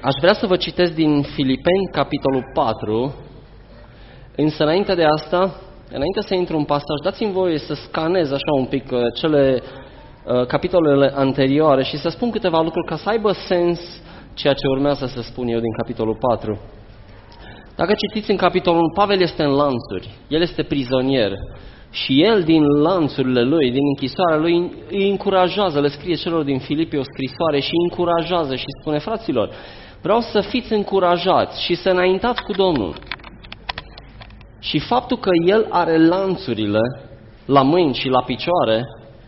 Aș vrea să vă citesc din Filipeni, capitolul 4, însă înainte de asta, înainte să intru în pasaj, dați-mi voie să scanez așa un pic capitolele anterioare și să spun câteva lucruri ca să aibă sens ceea ce urmează să spun eu din capitolul 4. Dacă citiți în capitolul 1, Pavel este în lanțuri, el este prizonier și el din lanțurile lui, din închisoarea lui, îi încurajează, le scrie celor din Filipi o scrisoare și îi încurajează și spune: fraților, vreau să fiți încurajați și să înaintați cu Domnul. Și faptul că el are lanțurile la mâini și la picioare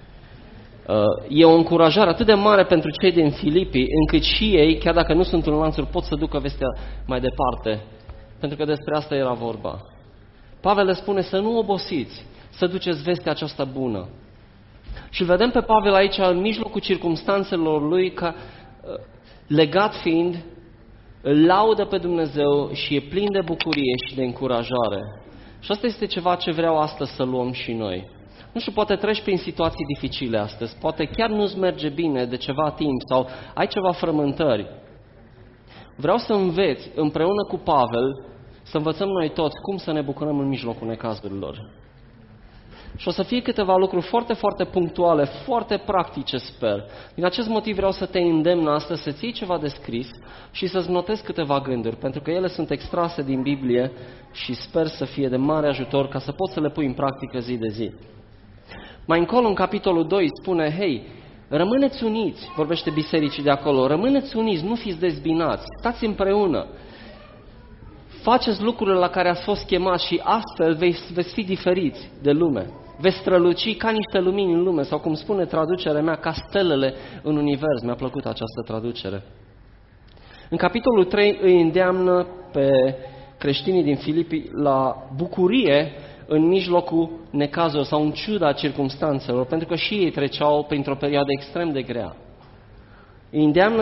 e o încurajare atât de mare pentru cei din Filipi, încât și ei, chiar dacă nu sunt în lanțuri, pot să ducă vestea mai departe, pentru că despre asta era vorba. Pavel le spune să nu obosiți, să duceți vestea aceasta bună. Și îl vedem pe Pavel aici, în mijlocul circumstanțelor lui, ca legat fiind, îl laudă pe Dumnezeu și e plin de bucurie și de încurajare. Și asta este ceva ce vreau astăzi să luăm și noi. Nu știu, poate treci prin situații dificile astăzi, poate chiar nu-ți merge bine de ceva timp sau ai ceva frământări. Vreau să înveți împreună cu Pavel, să învățăm noi toți cum să ne bucurăm în mijlocul necazurilor. Și o să fie câteva lucruri foarte, foarte punctuale, foarte practice, sper. Din acest motiv vreau să te îndemn astăzi să-ți iei ceva de scris și să-ți notezi câteva gânduri, pentru că ele sunt extrase din Biblie și sper să fie de mare ajutor ca să poți să le pui în practică zi de zi. Mai încolo, în capitolul 2, spune: hei, rămâneți uniți, vorbește bisericii de acolo, rămâneți uniți, nu fiți dezbinați, stați împreună. Faceți lucrurile la care ați fost chemați și astfel veți fi diferiți de lume. Veți străluci ca niște lumini în lume, sau cum spune traducerea mea, ca stelele în univers. Mi-a plăcut această traducere. În capitolul 3 îi îndeamnă pe creștinii din Filipi la bucurie în mijlocul necazurilor sau în ciuda circumstanțelor, pentru că și ei treceau printr-o perioadă extrem de grea. Îi îndeamnă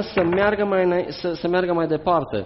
să meargă mai departe.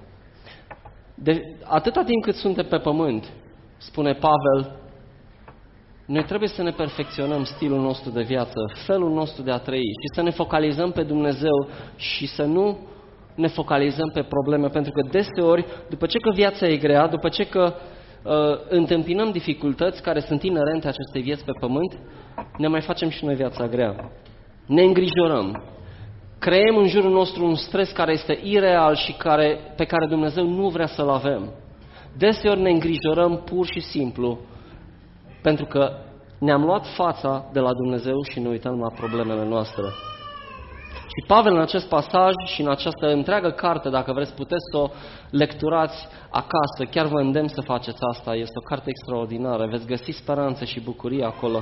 Atâta timp cât suntem pe pământ, spune Pavel, noi trebuie să ne perfecționăm stilul nostru de viață, felul nostru de a trăi și să ne focalizăm pe Dumnezeu și să nu ne focalizăm pe probleme, pentru că deseori, după ce că viața e grea, după ce că întâmpinăm dificultăți care sunt inerente acestei vieți pe pământ, ne mai facem și noi viața grea. Ne îngrijorăm. Creăm în jurul nostru un stres care este ireal și pe care Dumnezeu nu vrea să-l avem. Deseori ne îngrijorăm pur și simplu pentru că ne-am luat fața de la Dumnezeu și ne uităm la problemele noastre. Și Pavel în acest pasaj și în această întreagă carte, dacă vreți, puteți să o lecturați acasă, chiar vă îndemn să faceți asta, este o carte extraordinară, veți găsi speranță și bucurie acolo.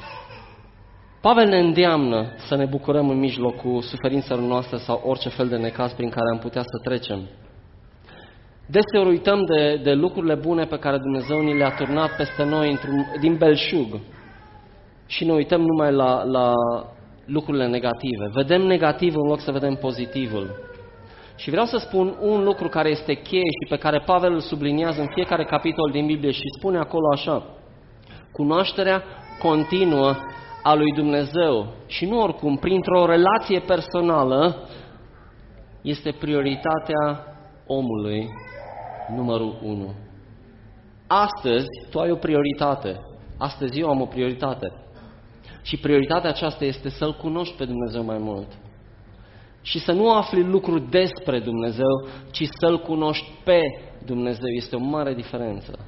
Pavel ne îndeamnă să ne bucurăm în mijlocul suferințelor noastre sau orice fel de necaz prin care am putea să trecem. Deseori uităm de lucrurile bune pe care Dumnezeu ni le-a turnat peste noi din belșug și ne uităm numai la lucrurile negative. Vedem negativul în loc să vedem pozitivul. Și vreau să spun un lucru care este cheie și pe care Pavel îl subliniază în fiecare capitol din Biblie și spune acolo așa: cunoașterea continuă a lui Dumnezeu și nu oricum, printr-o relație personală, este prioritatea omului numărul 1. Astăzi tu ai o prioritate. Astăzi eu am o prioritate. Și prioritatea aceasta este să-L cunoști pe Dumnezeu mai mult. Și să nu afli lucruri despre Dumnezeu, ci să-L cunoști pe Dumnezeu. Este o mare diferență.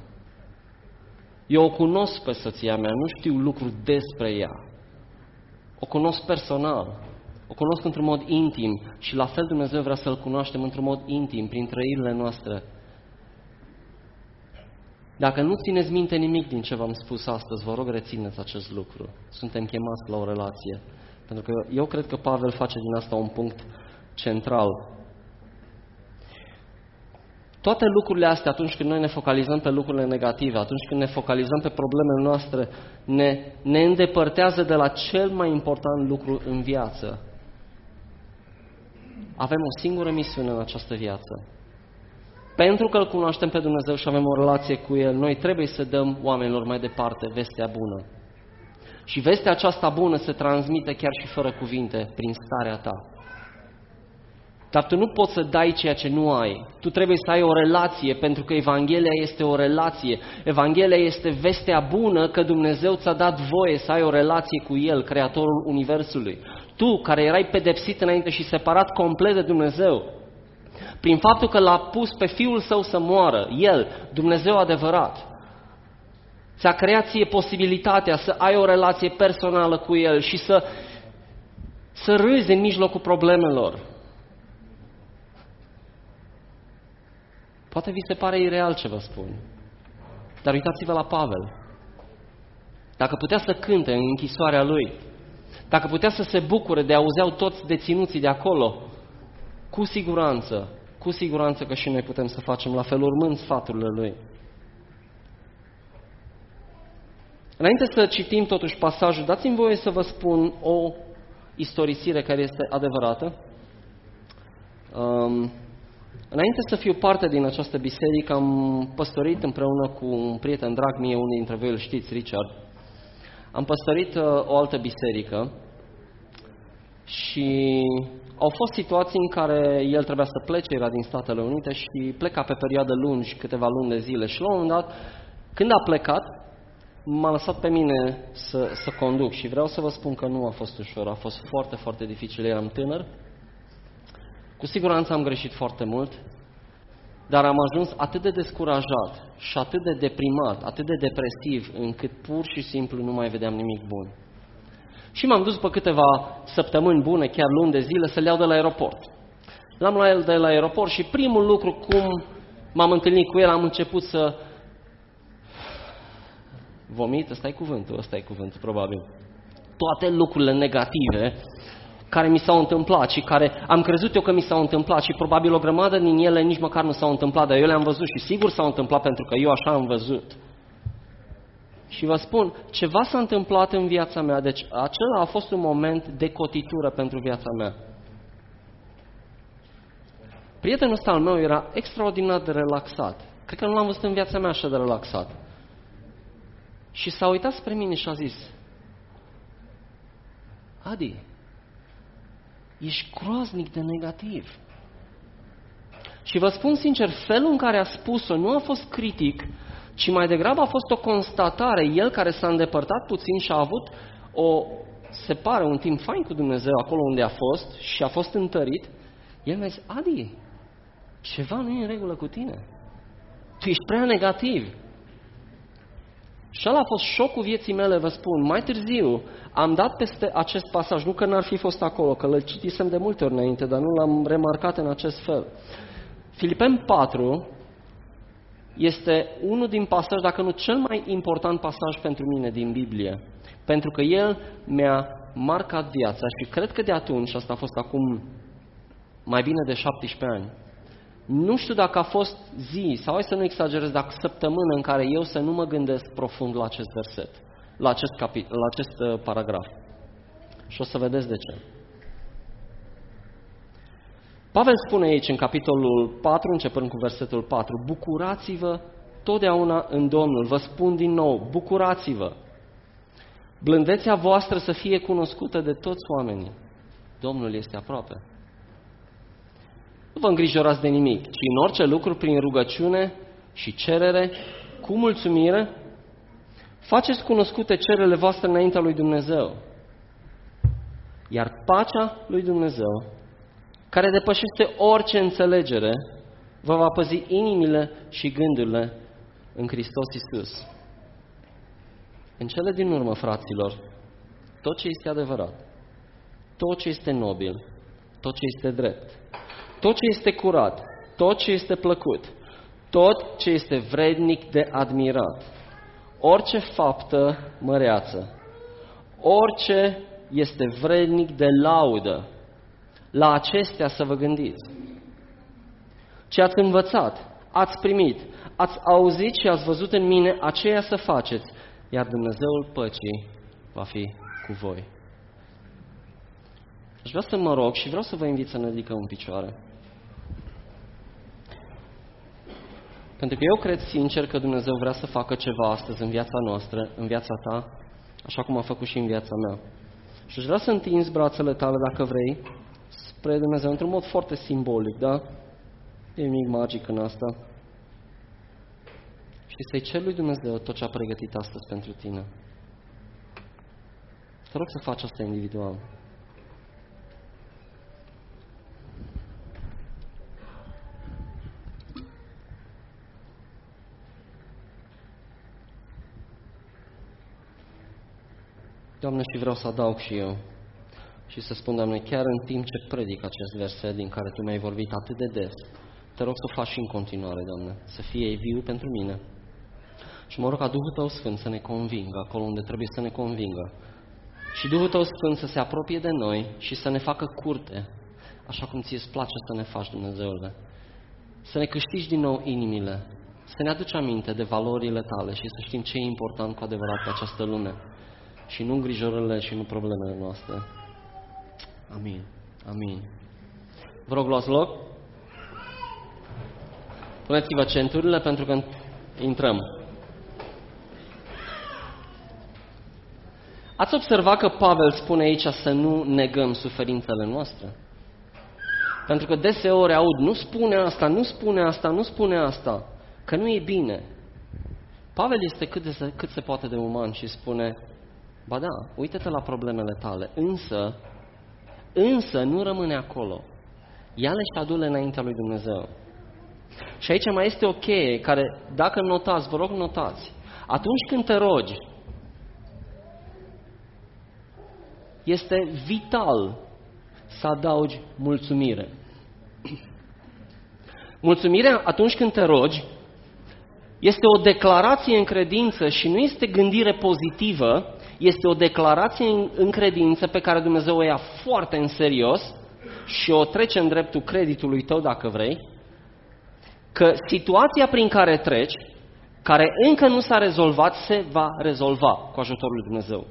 Eu o cunosc pe soția mea, nu știu lucruri despre ea. O cunosc personal, o cunosc într-un mod intim și la fel Dumnezeu vrea să-L cunoaștem într-un mod intim, prin trăirile noastre. Dacă nu țineți minte nimic din ce v-am spus astăzi, vă rog rețineți acest lucru. Suntem chemați la o relație. Pentru că eu cred că Pavel face din asta un punct central. Toate lucrurile astea, atunci când noi ne focalizăm pe lucrurile negative, atunci când ne focalizăm pe problemele noastre, ne îndepărtează de la cel mai important lucru în viață. Avem o singură misiune în această viață. Pentru că îl cunoaștem pe Dumnezeu și avem o relație cu El, noi trebuie să dăm oamenilor mai departe vestea bună. Și vestea aceasta bună se transmite chiar și fără cuvinte, prin starea ta. Dar tu nu poți să dai ceea ce nu ai. Tu trebuie să ai o relație, pentru că Evanghelia este o relație. Evanghelia este vestea bună că Dumnezeu ți-a dat voie să ai o relație cu El, Creatorul Universului. Tu, care erai pedepsit înainte și separat complet de Dumnezeu, prin faptul că l-a pus pe Fiul Său să moară, El, Dumnezeu adevărat, ți-a creat ție posibilitatea să ai o relație personală cu El și să râzi în mijlocul problemelor. Poate vi se pare ireal ce vă spun, dar uitați-vă la Pavel. Dacă putea să cânte în închisoarea lui, dacă putea să se bucure de auzeau toți deținuții de acolo, cu siguranță că și noi putem să facem la fel urmând sfaturile lui. Înainte să citim totuși pasajul, dați-mi voie să vă spun o istorisire care este adevărată. Înainte să fiu parte din această biserică, am păstorit împreună cu un prieten drag mie, unul dintre voi îl știți, Richard. Am păstorit o altă biserică și au fost situații în care el trebuia să plece, era din Statele Unite și pleca pe perioade lungi, câteva luni de zile. Și la un moment dat, când a plecat, m-a lăsat pe mine să conduc și vreau să vă spun că nu a fost ușor, a fost foarte, foarte dificil, eram tânăr. Cu siguranță am greșit foarte mult, dar am ajuns atât de descurajat și atât de deprimat, atât de depresiv, încât pur și simplu nu mai vedeam nimic bun. Și m-am dus pe câteva săptămâni bune, chiar luni de zile, să-l iau de la aeroport. L-am luat de la aeroport și primul lucru, cum m-am întâlnit cu el, am început să vomit, ăsta e cuvântul, probabil. Toate lucrurile negative care mi s-au întâmplat și care am crezut eu că mi s-au întâmplat și probabil o grămadă din ele nici măcar nu s-au întâmplat, dar eu le-am văzut și sigur s-au întâmplat pentru că eu așa am văzut. Și vă spun, ceva s-a întâmplat în viața mea, deci acela a fost un moment de cotitură pentru viața mea. Prietenul ăsta al meu era extraordinar de relaxat. Cred că nu l-am văzut în viața mea așa de relaxat. Și s-a uitat spre mine și a zis: Adi, ești groaznic de negativ. Și vă spun sincer, felul în care a spus-o nu a fost critic, ci mai degrabă a fost o constatare. El care s-a îndepărtat puțin și a avut se pare, un timp fain cu Dumnezeu acolo unde a fost și a fost întărit, el mi-a zis: Adi, ceva nu e în regulă cu tine. Tu ești prea negativ. Și ăla a fost șocul vieții mele, vă spun. Mai târziu am dat peste acest pasaj, nu că n-ar fi fost acolo, că îl citisem de multe ori înainte, dar nu l-am remarcat în acest fel. Filipeni 4 este unul din pasaje, dacă nu cel mai important pasaj pentru mine din Biblie, pentru că el mi-a marcat viața și cred că de atunci, asta a fost acum mai bine de 17 ani, nu știu dacă a fost zi, sau hai să nu exagerez, dacă săptămână în care eu să nu mă gândesc profund la acest verset, la acest paragraf. Și o să vedeți de ce. Pavel spune aici în capitolul 4, începând cu versetul 4, bucurați-vă totdeauna în Domnul. Vă spun din nou, bucurați-vă. Blândețea voastră să fie cunoscută de toți oamenii. Domnul este aproape. Nu vă îngrijorați de nimic, ci în orice lucru, prin rugăciune și cerere, cu mulțumire, faceți cunoscute cererile voastre înaintea lui Dumnezeu. Iar pacea lui Dumnezeu, care depășește orice înțelegere, vă va păzi inimile și gândurile în Hristos Iisus. În cele din urmă, fraților, tot ce este adevărat, tot ce este nobil, tot ce este drept, tot ce este curat, tot ce este plăcut, tot ce este vrednic de admirat, orice faptă măreață, orice este vrednic de laudă, la acestea să vă gândiți. Ce ați învățat, ați primit, ați auzit și ați văzut în mine, aceea să faceți, iar Dumnezeul păcii va fi cu voi. Aș vrea să mă rog și vreau să vă invit să ne ridicăm în picioare. Pentru că eu cred sincer că Dumnezeu vrea să facă ceva astăzi în viața noastră, în viața ta, așa cum a făcut și în viața mea. Și aș vrea să întinzi brațele tale dacă vrei, spre Dumnezeu, într-un mod foarte simbolic, da? E nimic magic în asta. Și să-i cer lui Dumnezeu tot ce a pregătit astăzi pentru tine. Te rog să faci asta individual. Doamne, și vreau să adaug și eu și să spun, Doamne, chiar în timp ce predic acest verset din care Tu mi-ai vorbit atât de des, Te rog să o faci și în continuare, Doamne, să fie viu pentru mine. Și mă rog ca Duhul Tău Sfânt să ne convingă acolo unde trebuie să ne convingă. Și Duhul Tău Sfânt să se apropie de noi și să ne facă curte, așa cum Ție îți place să ne faci, Dumnezeule. Să ne câștigi din nou inimile, să ne aduci aminte de valorile Tale și să știm ce e important cu adevărat pe această lume. Și nu îngrijorările și nu problemele noastre. Amin. Amin. Vă rog, luați loc. Puneți-vă centurile pentru că intrăm. Ați observat că Pavel spune aici să nu negăm suferințele noastre? Pentru că deseori aud, nu spune asta, nu spune asta, nu spune asta, că nu e bine. Pavel este cât se poate de uman și spune, ba da, uite-te la problemele tale, însă nu rămâne acolo. Ia-le și adu-le înaintea lui Dumnezeu. Și aici mai este o cheie care, dacă notați, vă rog notați, atunci când te rogi, este vital să adaugi mulțumire. Mulțumirea atunci când te rogi este o declarație în credință și nu este gândire pozitivă, este o declarație în credință pe care Dumnezeu o ia foarte în serios și o trece în dreptul creditului tău, dacă vrei, că situația prin care treci, care încă nu s-a rezolvat, se va rezolva cu ajutorul lui Dumnezeu.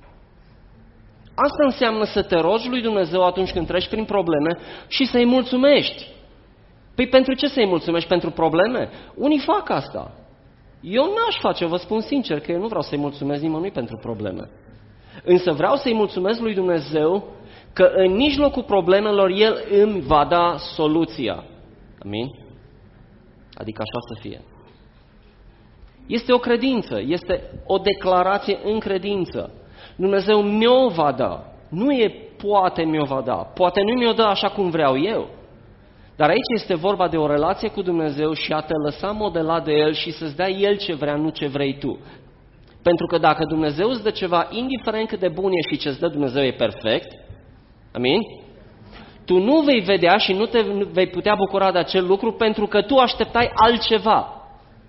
Asta înseamnă să te rogi lui Dumnezeu atunci când treci prin probleme și să-i mulțumești. Păi pentru ce să-i mulțumești? Pentru probleme? Unii fac asta. Eu n-aș face, vă spun sincer, că eu nu vreau să-i mulțumesc nimănui pentru probleme. Însă vreau să-i mulțumesc lui Dumnezeu că în mijlocul problemelor El îmi va da soluția. Amin? Adică așa să fie. Este o credință, este o declarație în credință. Dumnezeu mi-o va da. Nu e poate mi-o va da. Poate nu mi-o dă așa cum vreau eu. Dar aici este vorba de o relație cu Dumnezeu și a te lăsa modelat de El și să-ți dea El ce vrea, nu ce vrei tu. Pentru că dacă Dumnezeu îți dă ceva, indiferent cât de bun e și ce-ți dă Dumnezeu e perfect, amin? Tu nu vei vedea și nu te vei putea bucura de acel lucru pentru că tu așteptai altceva.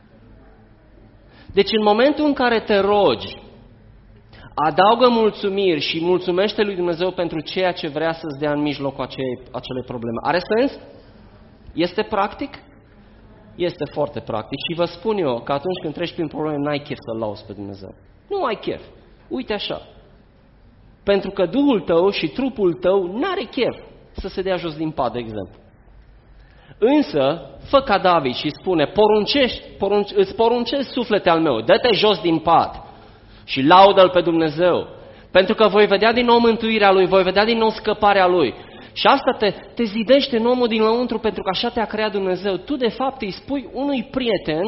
Deci în momentul în care te rogi, adaugă mulțumiri și mulțumește lui Dumnezeu pentru ceea ce vrea să-ți dea în mijlocul acele probleme. Are sens? Este practic? Este foarte practic și vă spun eu că atunci când treci prin probleme n-ai chef să-L lauzi pe Dumnezeu. Nu ai chef. Uite așa. Pentru că Duhul tău și trupul tău n-are chef să se dea jos din pat, de exemplu. Însă, fă ca David și spune, îți poruncesc suflete al meu, dă-te jos din pat și laudă-L pe Dumnezeu. Pentru că voi vedea din nou mântuirea Lui, voi vedea din nou scăparea Lui. Și asta te zidește în omul din lăuntru pentru că așa te-a creat Dumnezeu. Tu de fapt îi spui unui prieten,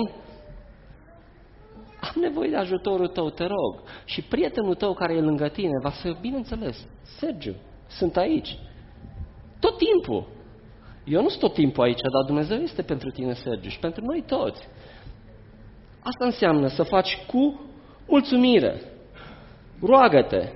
am nevoie de ajutorul tău, te rog. Și prietenul tău care e lângă tine va fi, bineînțeles, Sergiu, sunt aici. Tot timpul. Eu nu sunt tot timpul aici, dar Dumnezeu este pentru tine, Sergiu, și pentru noi toți. Asta înseamnă să faci cu mulțumire. Roagă-te.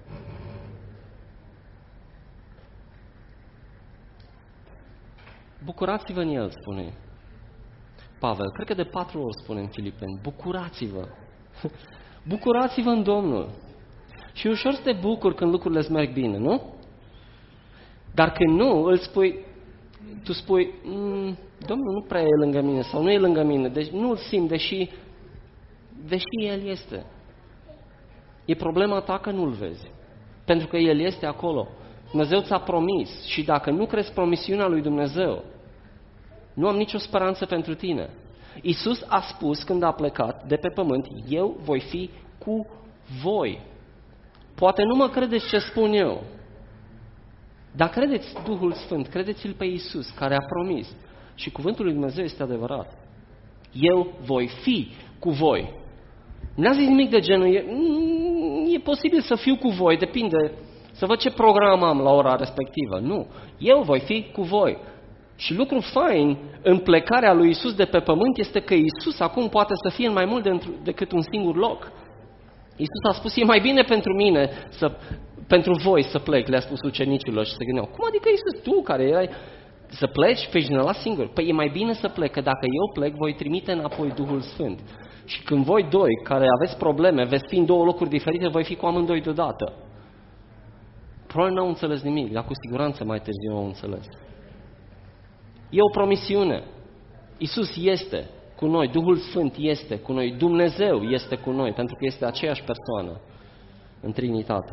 Bucurați-vă în El, spune Pavel. Cred că de 4 ori spune în Filipeni. Bucurați-vă. Bucurați-vă în Domnul. Și ușor să te bucuri când lucrurile îți merg bine, nu? Dar când nu, tu spui, Domnul nu prea e lângă mine sau nu e lângă mine, deci nu-L simt, deși El este. E problema ta că nu-L vezi. Pentru că El este acolo. Dumnezeu ți-a promis și dacă nu crezi promisiunea lui Dumnezeu, nu am nicio speranță pentru tine. Iisus a spus când a plecat de pe pământ, eu voi fi cu voi. Poate nu mă credeți ce spun eu, Dar credeți Duhul Sfânt, credeți-L pe Iisus, care a promis. Și cuvântul lui Dumnezeu este adevărat. Eu voi fi cu voi. N-a zis nimic de genul, e posibil să fiu cu voi, depinde, să văd ce program am la ora respectivă. Nu, eu voi fi cu voi. Și lucru fain în plecarea lui Iisus de pe pământ este că Iisus acum poate să fie în mai mult decât un singur loc. Iisus a spus, e mai bine pentru mine, pentru voi să plec, le-a spus ucenicilor și se gândeau, cum adică Iisus, tu care erai, să pleci pe cineva singur? Păi e mai bine să plec, că dacă eu plec, voi trimite înapoi Duhul Sfânt. Și când voi doi, care aveți probleme, veți fi în două locuri diferite, voi fi cu amândoi deodată. Probabil n-au înțeles nimic, dar cu siguranță mai târziu au înțeles. E o promisiune. Iisus este cu noi, Duhul Sfânt este cu noi, Dumnezeu este cu noi, pentru că este aceeași persoană în Trinitate.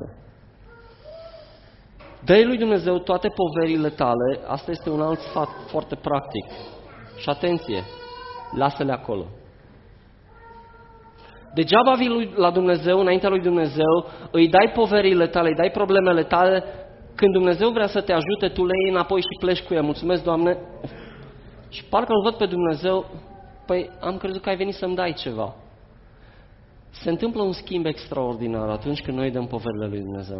Dă-i lui Dumnezeu toate poverile tale, asta este un alt sfat foarte practic. Și atenție, lasă-le acolo. Degeaba vii la Dumnezeu, înaintea lui Dumnezeu, îi dai poverile tale, îi dai problemele tale, când Dumnezeu vrea să te ajute, tu le iei înapoi și pleci cu el. Mulțumesc, Doamne. Și parcă îl văd pe Dumnezeu, păi am crezut că ai venit să-mi dai ceva. Se întâmplă un schimb extraordinar atunci când noi dăm poverile lui Dumnezeu.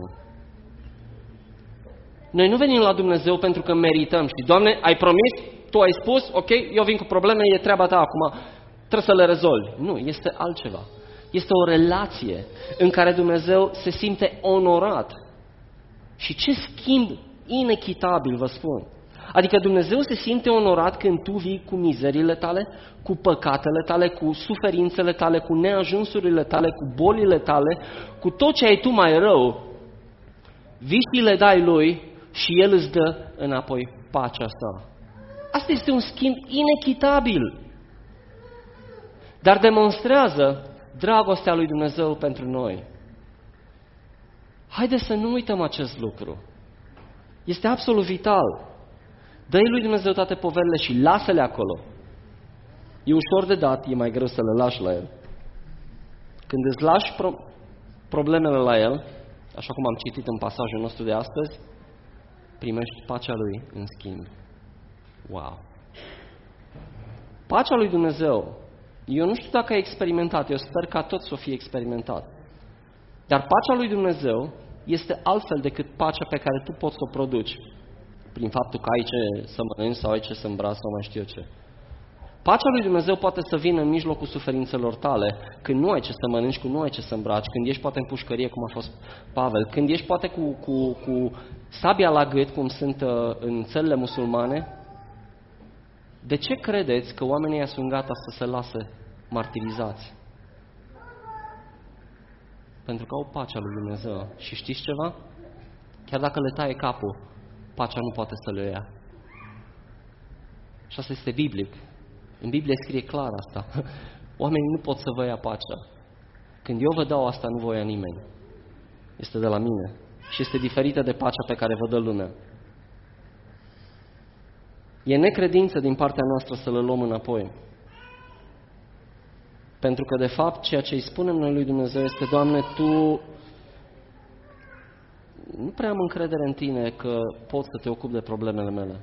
Noi nu venim la Dumnezeu pentru că merităm și, Doamne, ai promis, Tu ai spus, ok, eu vin cu probleme, e treaba ta acum, trebuie să le rezolvi. Nu, este altceva. Este o relație în care Dumnezeu se simte onorat. Și ce schimb inechitabil, vă spun. Adică Dumnezeu se simte onorat când tu vii cu mizerile tale, cu păcatele tale, cu suferințele tale, cu neajunsurile tale, cu bolile tale, cu tot ce ai tu mai rău, vii și le dai Lui și El îți dă înapoi pacea asta. Asta este un schimb inechitabil, dar demonstrează dragostea lui Dumnezeu pentru noi. Haideți să nu uităm acest lucru. Este absolut vital. Dă-i lui Dumnezeu toate poverile și lasă-le acolo. E ușor de dat, e mai greu să le lași la El. Când îți lași problemele la El, așa cum am citit în pasajul nostru de astăzi, primești pacea Lui în schimb. Wow! Pacea lui Dumnezeu, eu nu știu dacă ai experimentat, eu sper ca tot să o fie experimentat. Dar pacea lui Dumnezeu este altfel decât pacea pe care tu poți să o produci prin faptul că ai ce să mănânci sau ai ce să îmbraci sau mai știu eu ce. Pacea lui Dumnezeu poate să vină în mijlocul suferințelor tale, când nu ai ce să mănânci, când nu ai ce să îmbraci, când ești poate în pușcărie, cum a fost Pavel, când ești poate cu sabia la gât, cum sunt în țările musulmane. De ce credeți că oamenii ăia sunt gata să se lase martirizați? Pentru că au pacea lui Dumnezeu. Și știți ceva? Chiar dacă le taie capul, pacea nu poate să le ia. Și asta este biblic. În Biblie scrie clar asta. Oamenii nu pot să vă ia pacea. Când eu vă dau asta, nu vă ia nimeni. Este de la mine. Și este diferită de pacea pe care vă dă lumea. E necredință din partea noastră să le luăm înapoi. Pentru că, de fapt, ceea ce îi spunem noi lui Dumnezeu este, Doamne, Tu nu prea am încredere în Tine că poți să te ocupi de problemele mele.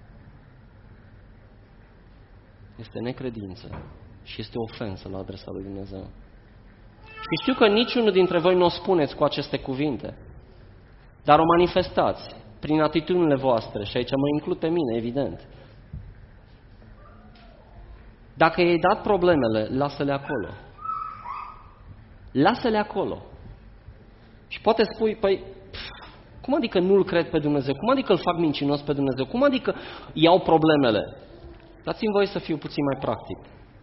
Este necredință și este o ofensă la adresa lui Dumnezeu. Și știu că niciunul dintre voi nu o spuneți cu aceste cuvinte, dar o manifestați prin atitudinile voastre și aici mă includ pe mine, evident. Dacă i-ai dat problemele, lasă-le acolo. Lasă-le acolo. Și poate spui, păi, cum adică nu-L cred pe Dumnezeu? Cum adică îl fac mincinos pe Dumnezeu? Cum adică iau problemele? Dați-mi voie să fiu puțin mai practic.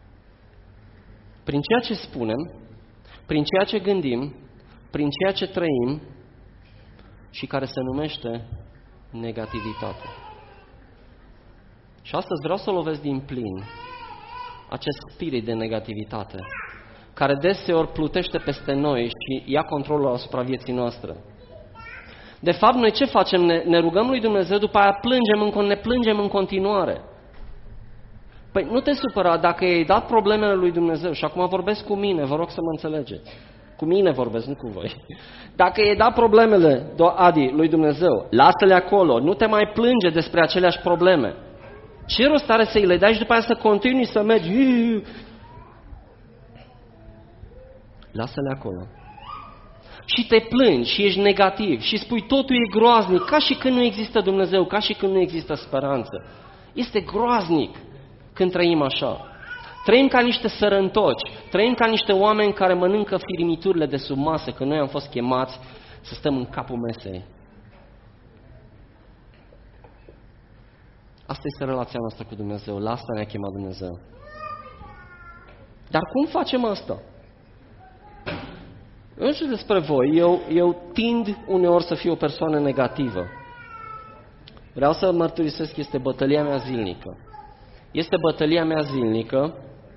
Prin ceea ce spunem, prin ceea ce gândim, prin ceea ce trăim și care se numește negativitate. Și astăzi vreau să lovesc din plin acest spirit de negativitate, care deseori plutește peste noi și ia controlul asupra vieții noastre. De fapt, noi ce facem? Ne rugăm lui Dumnezeu, după aia ne plângem în continuare. Păi nu te supăra dacă i-ai dat problemele lui Dumnezeu, și acum vorbesc cu mine, vă rog să mă înțelegeți. Cu mine vorbesc, nu cu voi. Dacă e dat problemele, Adi, lui Dumnezeu, lasă-le acolo, nu te mai plânge despre aceleași probleme. Ce rost are să îi le dai și după aia să continui să mergi? Lasă-le acolo. Și te plângi și ești negativ și spui totul e groaznic, ca și când nu există Dumnezeu, ca și când nu există speranță. Este groaznic când trăim așa. Trăim ca niște sărăntoci, trăim ca niște oameni care mănâncă firimiturile de sub masă, că noi am fost chemați să stăm în capul mesei. Asta este relația noastră cu Dumnezeu, la asta ne-a chemat Dumnezeu. Dar cum facem asta? Eu nu știu despre voi, eu tind uneori să fiu o persoană negativă. Vreau să mărturisesc, este bătălia mea zilnică. Este bătălia mea zilnică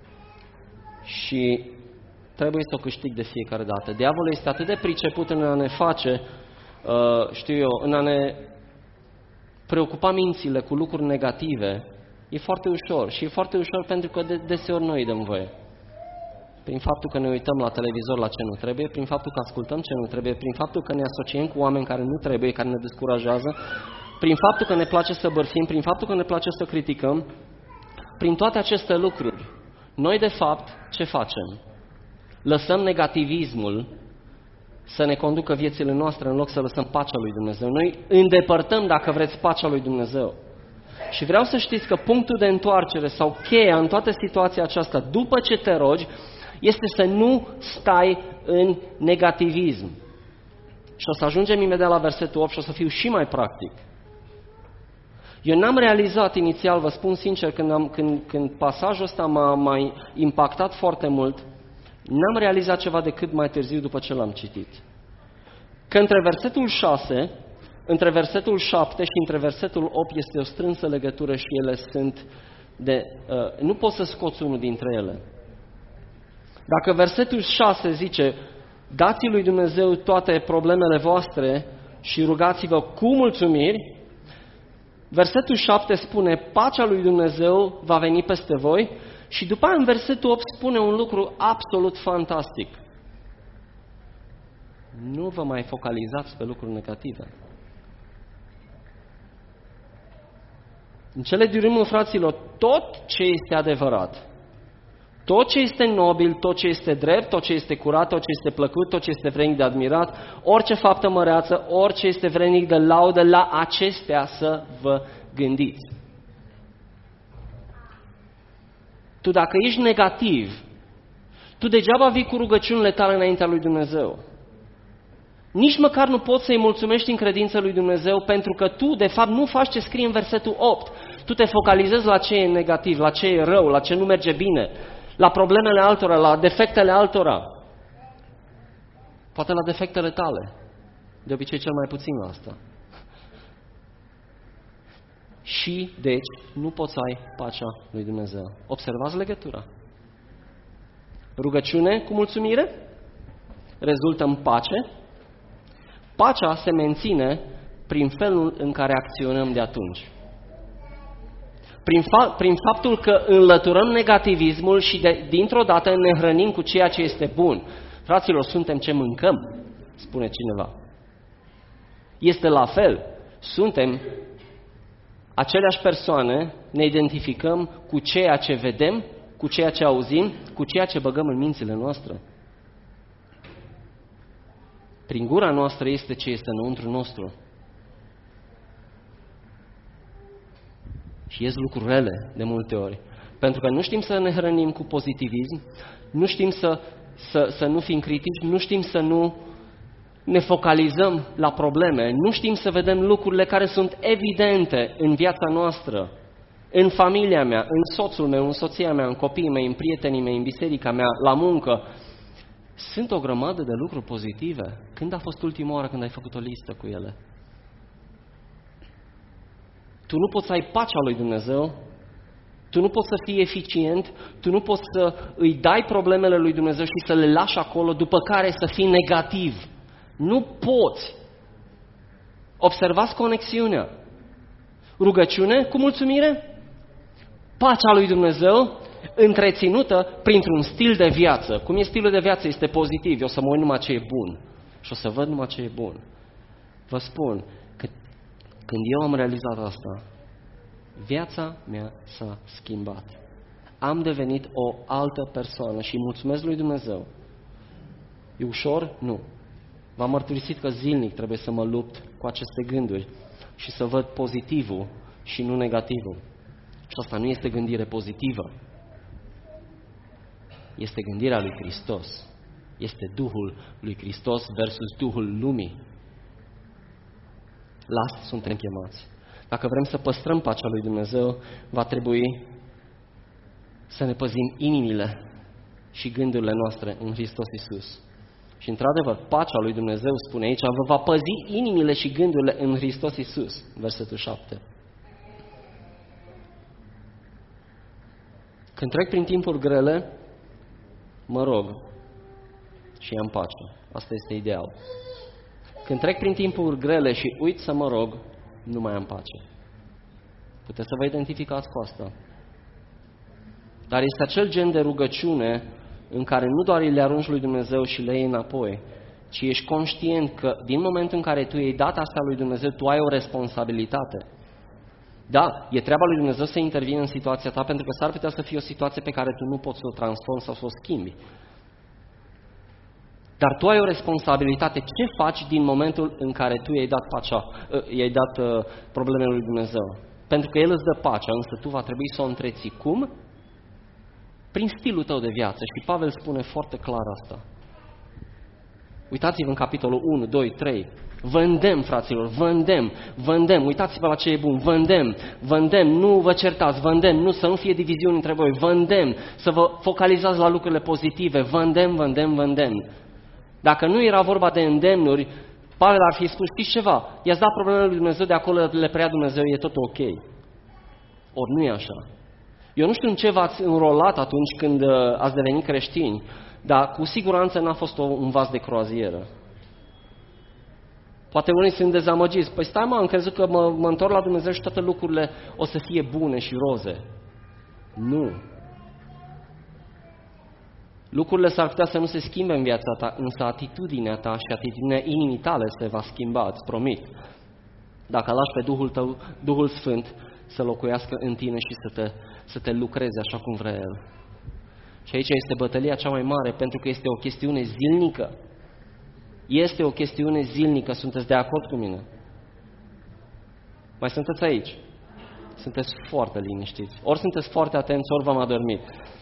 și trebuie să o câștig de fiecare dată. Diavolul este atât de priceput în a ne face, în a ne preocupa mințile cu lucruri negative. E foarte ușor și e foarte ușor pentru că deseori noi îi dăm voie. Prin faptul că ne uităm la televizor la ce nu trebuie, prin faptul că ascultăm ce nu trebuie, prin faptul că ne asociem cu oameni care nu trebuie, care ne descurajează, prin faptul că ne place să bărfim, prin faptul că ne place să criticăm, prin toate aceste lucruri, noi de fapt ce facem? Lăsăm negativismul să ne conducă viețile noastre în loc să lăsăm pacea lui Dumnezeu. Noi îndepărtăm, dacă vreți, pacea lui Dumnezeu. Și vreau să știți că punctul de întoarcere sau cheia în toată situația aceasta, după ce te rogi, este să nu stai în negativism. Și o să ajungem imediat la versetul 8 și o să fiu și mai practic. Eu n-am realizat inițial, vă spun sincer, când pasajul ăsta m-a impactat foarte mult, n-am realizat ceva decât mai târziu după ce l-am citit. Că între versetul 6, între versetul 7 și între versetul 8 este o strânsă legătură și ele sunt nu poți să scoți unul dintre ele. Dacă versetul 6 zice, dați lui Dumnezeu toate problemele voastre și rugați-vă cu mulțumiri, versetul 7 spune, pacea lui Dumnezeu va veni peste voi și după aia în versetul 8 spune un lucru absolut fantastic. Nu vă mai focalizați pe lucruri negative. În cele din urmă, fraților, tot ce este adevărat, tot ce este nobil, tot ce este drept, tot ce este curat, tot ce este plăcut, tot ce este vrednic de admirat, orice faptă măreață, orice este vrednic de laudă, la acestea să vă gândiți. Tu dacă ești negativ, tu degeaba vii cu rugăciunile tale înaintea lui Dumnezeu. Nici măcar nu poți să-i mulțumești în credință lui Dumnezeu pentru că tu, de fapt, nu faci ce scrie în versetul 8. Tu te focalizezi la ce e negativ, la ce e rău, la ce nu merge bine, la problemele altora, la defectele altora. Poate la defectele tale. De obicei cel mai puțin la asta. Și, deci, nu poți să ai pacea lui Dumnezeu. Observați legătura. Rugăciune cu mulțumire rezultă în pace. Pacea se menține prin felul în care acționăm de atunci. Prin faptul că înlăturăm negativismul și dintr-o dată ne hrănim cu ceea ce este bun. Fraților, suntem ce mâncăm, spune cineva. Este la fel. Suntem aceleași persoane, ne identificăm cu ceea ce vedem, cu ceea ce auzim, cu ceea ce băgăm în mințile noastre. Prin gura noastră este ce este înăuntru nostru. Și ies lucruri rele de multe ori. Pentru că nu știm să ne hrănim cu pozitivism, nu știm să nu fim critici, nu știm să nu ne focalizăm la probleme, nu știm să vedem lucrurile care sunt evidente în viața noastră, în familia mea, în soțul meu, în soția mea, în copiii mei, în prietenii mei, în biserica mea, la muncă. Sunt o grămadă de lucruri pozitive. Când a fost ultima oară când ai făcut o listă cu ele? Tu nu poți să ai pacea lui Dumnezeu, tu nu poți să fii eficient, tu nu poți să îi dai problemele lui Dumnezeu și să le lași acolo, după care să fii negativ. Nu poți. Observați conexiunea. Rugăciune cu mulțumire, pacea lui Dumnezeu întreținută printr-un stil de viață. Cum e stilul de viață? Este pozitiv. Eu o să mă uit numai ce e bun și o să văd numai ce e bun. Vă spun că când eu am realizat asta, viața mea s-a schimbat. Am devenit o altă persoană și mulțumesc lui Dumnezeu. E ușor? Nu. V-am mărturisit că zilnic trebuie să mă lupt cu aceste gânduri și să văd pozitivul și nu negativul. Și asta nu este gândire pozitivă. Este gândirea lui Hristos. Este Duhul lui Hristos versus Duhul lumii. La asta suntem chemați. Dacă vrem să păstrăm pacea lui Dumnezeu, va trebui să ne păzim inimile și gândurile noastre în Hristos Iisus. Și într-adevăr, pacea lui Dumnezeu, spune aici, vă va păzi inimile și gândurile în Hristos Iisus. Versetul 7. Când trec prin timpuri grele, mă rog și am pace. Asta este ideal. Când trec prin timpuri grele și uit să mă rog, nu mai am pace. Puteți să vă identificați cu asta. Dar este acel gen de rugăciune în care nu doar îi le arunci lui Dumnezeu și le iei înapoi, ci ești conștient că din momentul în care tu iei data asta lui Dumnezeu, tu ai o responsabilitate. Da, e treaba lui Dumnezeu să intervină în situația ta, pentru că s-ar putea să fie o situație pe care tu nu poți să o transformi sau să o schimbi. Dar tu ai o responsabilitate. Ce faci din momentul în care tu i-ai dat pacea, i-ai dat problemele lui Dumnezeu? Pentru că El îți dă pacea, însă tu va trebui să o întreții. Cum? Prin stilul tău de viață. Și Pavel spune foarte clar asta. Uitați-vă în capitolul 1, 2, 3. Vă îndemn, fraților, vă îndemn. Uitați-vă la ce e bun, vă îndemn, nu vă certați, vă îndemn, nu să nu fie diviziuni între voi, vă îndemn, să vă focalizați la lucrurile pozitive, vă îndemn. Dacă nu era vorba de îndemnuri, Pavel ar fi spus, știți ceva, i-ați dat problemele lui Dumnezeu, de acolo le preia Dumnezeu, e tot ok. Ori nu e așa. Eu nu știu în ce v-ați înrolat atunci când ați devenit creștini, dar cu siguranță n-a fost un vas de croazieră. Poate unii sunt dezamăgiți. Păi stai mă, am crezut că mă întorc la Dumnezeu și toate lucrurile o să fie bune și roze. Nu. Lucrurile s-ar putea să nu se schimbe în viața ta, însă atitudinea ta și atitudinea inimii tale se va schimba, îți promit. Dacă lași pe Duhul tău, Duhul Sfânt, să locuiască în tine și să te lucreze așa cum vrea El. Și aici este bătălia cea mai mare, pentru că este o chestiune zilnică. Este o chestiune zilnică, sunteți de acord cu mine? Mai sunteți aici? Sunteți foarte liniștiți. Ori sunteți foarte atenți, ori v-am adormit.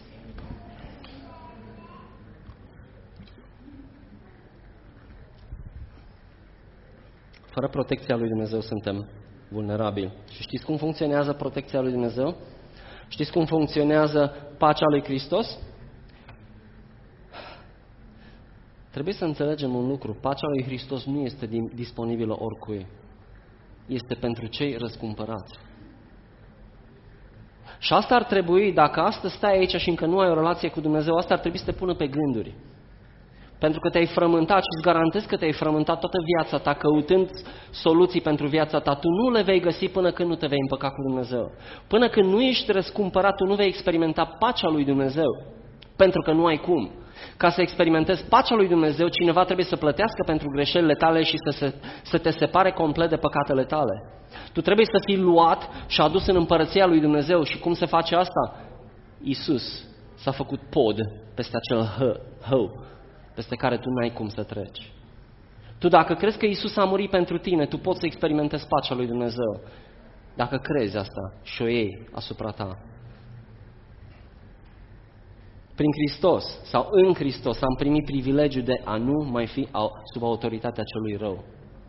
Fără protecția lui Dumnezeu suntem vulnerabili. Și știți cum funcționează protecția lui Dumnezeu? Știți cum funcționează pacea lui Hristos? Trebuie să înțelegem un lucru. Pacea lui Hristos nu este disponibilă oricui. Este pentru cei răscumpărați. Și asta ar trebui, dacă astăzi stai aici și încă nu ai o relație cu Dumnezeu, asta ar trebui să te pună pe gânduri. Pentru că te-ai frământat și îți garantez că te-ai frământat toată viața ta căutând soluții pentru viața ta. Tu nu le vei găsi până când nu te vei împăca cu Dumnezeu. Până când nu ești răscumpărat, tu nu vei experimenta pacea lui Dumnezeu. Pentru că nu ai cum. Ca să experimentezi pacea lui Dumnezeu, cineva trebuie să plătească pentru greșelile tale și să te separe complet de păcatele tale. Tu trebuie să fii luat și adus în împărăția lui Dumnezeu. Și cum se face asta? Iisus s-a făcut pod peste acel hău peste care tu n-ai cum să treci. Tu dacă crezi că Iisus a murit pentru tine, tu poți să experimentezi pacea lui Dumnezeu. Dacă crezi asta și o iei asupra ta. Prin Hristos sau în Hristos am primit privilegiul de a nu mai fi sub autoritatea celui rău.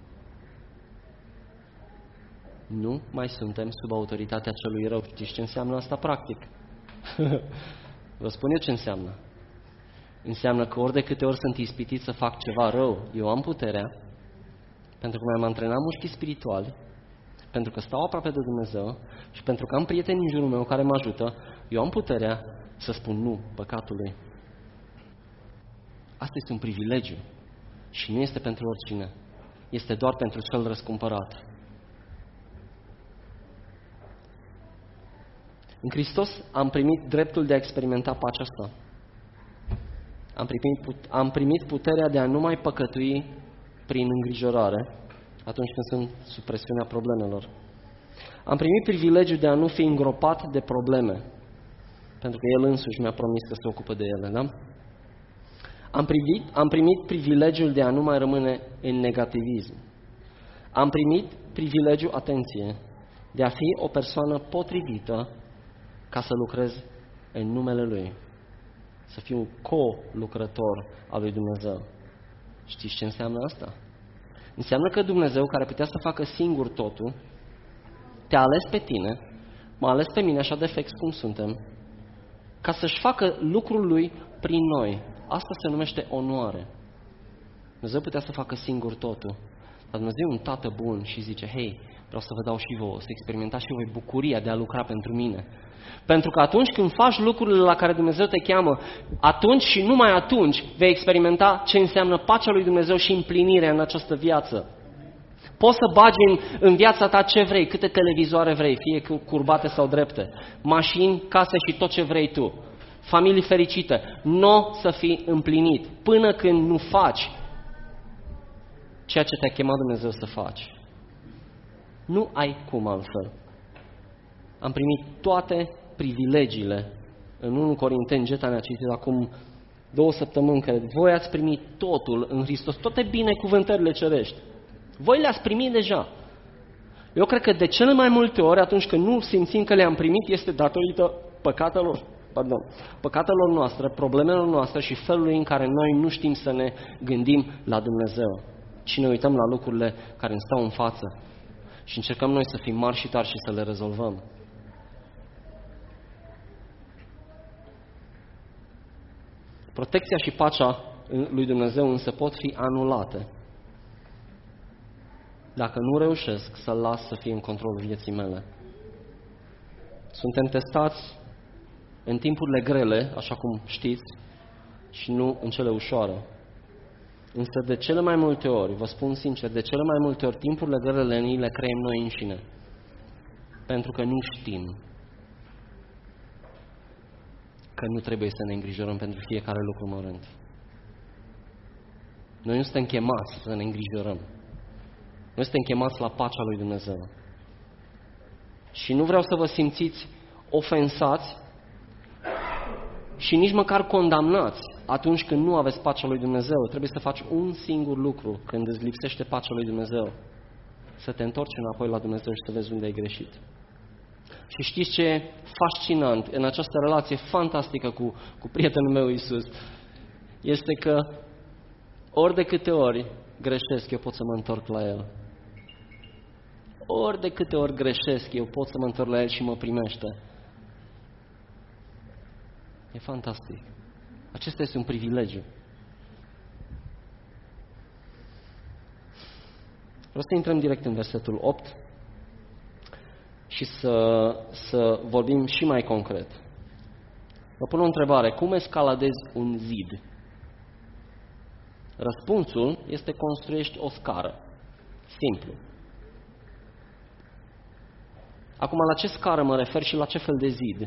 Nu mai suntem sub autoritatea celui rău. Știți ce înseamnă asta practic? Vă spun eu ce înseamnă. Înseamnă că ori de câte ori sunt ispitit să fac ceva rău, eu am puterea, pentru că mi-am antrenat mușchii spirituali, pentru că stau aproape de Dumnezeu și pentru că am prieteni în jurul meu care mă ajută, eu am puterea să spun nu păcatului. Asta este un privilegiu și nu este pentru oricine. Este doar pentru cel răscumpărat. În Hristos am primit dreptul de a experimenta pacea asta. Am primit puterea de a nu mai păcătui prin îngrijorare atunci când sunt sub presiunea problemelor. Am primit privilegiul de a nu fi îngropat de probleme, pentru că El însuși mi-a promis că se ocupă de ele, da? Am primit privilegiul de a nu mai rămâne în negativism. Am primit privilegiul, atenție, de a fi o persoană potrivită ca să lucrez în numele Lui. Să fiu un co-lucrător al lui Dumnezeu. Știți ce înseamnă asta? Înseamnă că Dumnezeu, care putea să facă singur totul, te-a ales pe tine, m-a ales pe mine așa de fix cum suntem, ca să-și facă lucrul Lui prin noi. Asta se numește onoare. Dumnezeu putea să facă singur totul, dar Dumnezeu e un tată bun și zice, hei, vreau să vă dau și vouă, să experimentați și voi bucuria de a lucra pentru mine. Pentru că atunci când faci lucrurile la care Dumnezeu te cheamă, atunci și numai atunci vei experimenta ce înseamnă pacea lui Dumnezeu și împlinirea în această viață. Poți să bagi în viața ta ce vrei, câte televizoare vrei, fie curbate sau drepte, mașini, case și tot ce vrei tu, familii fericite. Nu să fii împlinit până când nu faci ceea ce te-a chemat Dumnezeu să faci. Nu ai cum altfel. Am primit toate privilegiile. În 1 Corinteni, Geta ne-a citit acum 2 săptămâni că voi ați primit totul în Hristos, toate binecuvântările cerești. Voi le-ați primit deja. Eu cred că de cele mai multe ori, atunci când nu simțim că le-am primit, este datorită păcatelor noastre, problemelor noastre și felului în care noi nu știm să ne gândim la Dumnezeu. Și ne uităm la lucrurile care îmi stau în față și încercăm noi să fim mari și tari și să le rezolvăm. Protecția și pacea lui Dumnezeu însă pot fi anulate dacă nu reușesc să-L las să fie în controlul vieții mele. Suntem testați în timpurile grele, așa cum știți, și nu în cele ușoare. Însă de cele mai multe ori, vă spun sincer, de cele mai multe ori timpurile grele ni le creăm noi înșine. Pentru că nu știm că nu trebuie să ne îngrijorăm pentru fiecare lucru mărunt. Noi nu suntem chemați să ne îngrijorăm. Noi suntem chemați la pacea lui Dumnezeu. Și nu vreau să vă simțiți ofensați și nici măcar condamnați atunci când nu aveți pacea lui Dumnezeu. Trebuie să faci un singur lucru când îți lipsește pacea lui Dumnezeu. Să te întorci înapoi la Dumnezeu și să vezi unde ai greșit. Și știți ce e fascinant în această relație fantastică cu prietenul meu Iisus? Este că ori de câte ori greșesc, eu pot să mă întorc la El. Ori de câte ori greșesc, eu pot să mă întorc la El și mă primește. E fantastic. Acesta este un privilegiu. Vreau să intrăm direct în versetul 8 și să vorbim și mai concret. Vă pun o întrebare. Cum escaladezi un zid? Răspunsul este construiești o scară. Simplu. Acum, la ce scară mă refer și la ce fel de zid?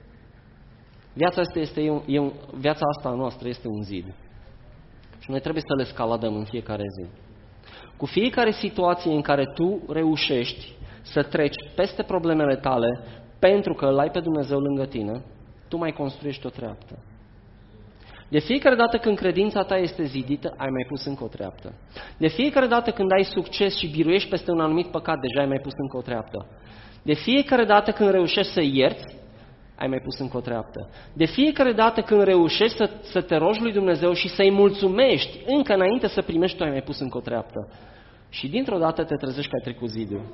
Viața asta a noastră este un zid. Și noi trebuie să le escaladăm în fiecare zi. Cu fiecare situație în care tu reușești să treci peste problemele tale pentru că îl ai pe Dumnezeu lângă tine, tu mai construiești o treaptă. De fiecare dată când credința ta este zidită, ai mai pus încă o treaptă. De fiecare dată când ai succes și biruiești peste un anumit păcat, deja ai mai pus încă o treaptă. De fiecare dată când reușești să ierți, ai mai pus încă o treaptă. De fiecare dată când reușești să te rogi lui Dumnezeu și să-i mulțumești încă înainte să primești, tu ai mai pus încă o treaptă. Și dintr-o dată te trezești că ai trecut zidul.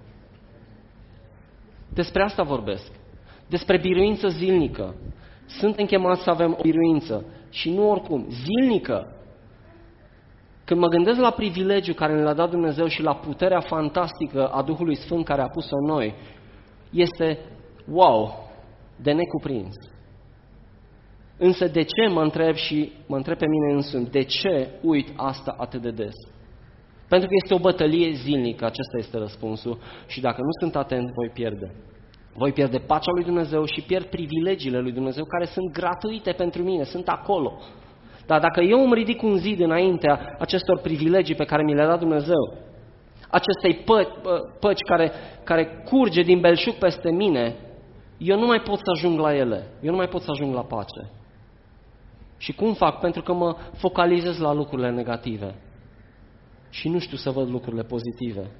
Despre asta vorbesc. Despre biruință zilnică. Suntem chemați să avem o biruință și nu oricum, zilnică. Când mă gândesc la privilegiul care ne l-a dat Dumnezeu și la puterea fantastică a Duhului Sfânt care a pus-o în noi, este wow, de necuprins. Însă de ce mă întreb pe mine însumi, de ce uit asta atât de des? Pentru că este o bătălie zilnică, acesta este răspunsul și dacă nu sunt atent, voi pierde. Voi pierde pacea lui Dumnezeu și pierd privilegiile lui Dumnezeu care sunt gratuite pentru mine, sunt acolo. Dar dacă eu îmi ridic un zid înaintea acestor privilegii pe care mi le-a dat Dumnezeu, acestei păci care curge din belșug peste mine, eu nu mai pot să ajung la ele, eu nu mai pot să ajung la pace. Și cum fac? Pentru că mă focalizez la lucrurile negative și nu știu să văd lucrurile pozitive.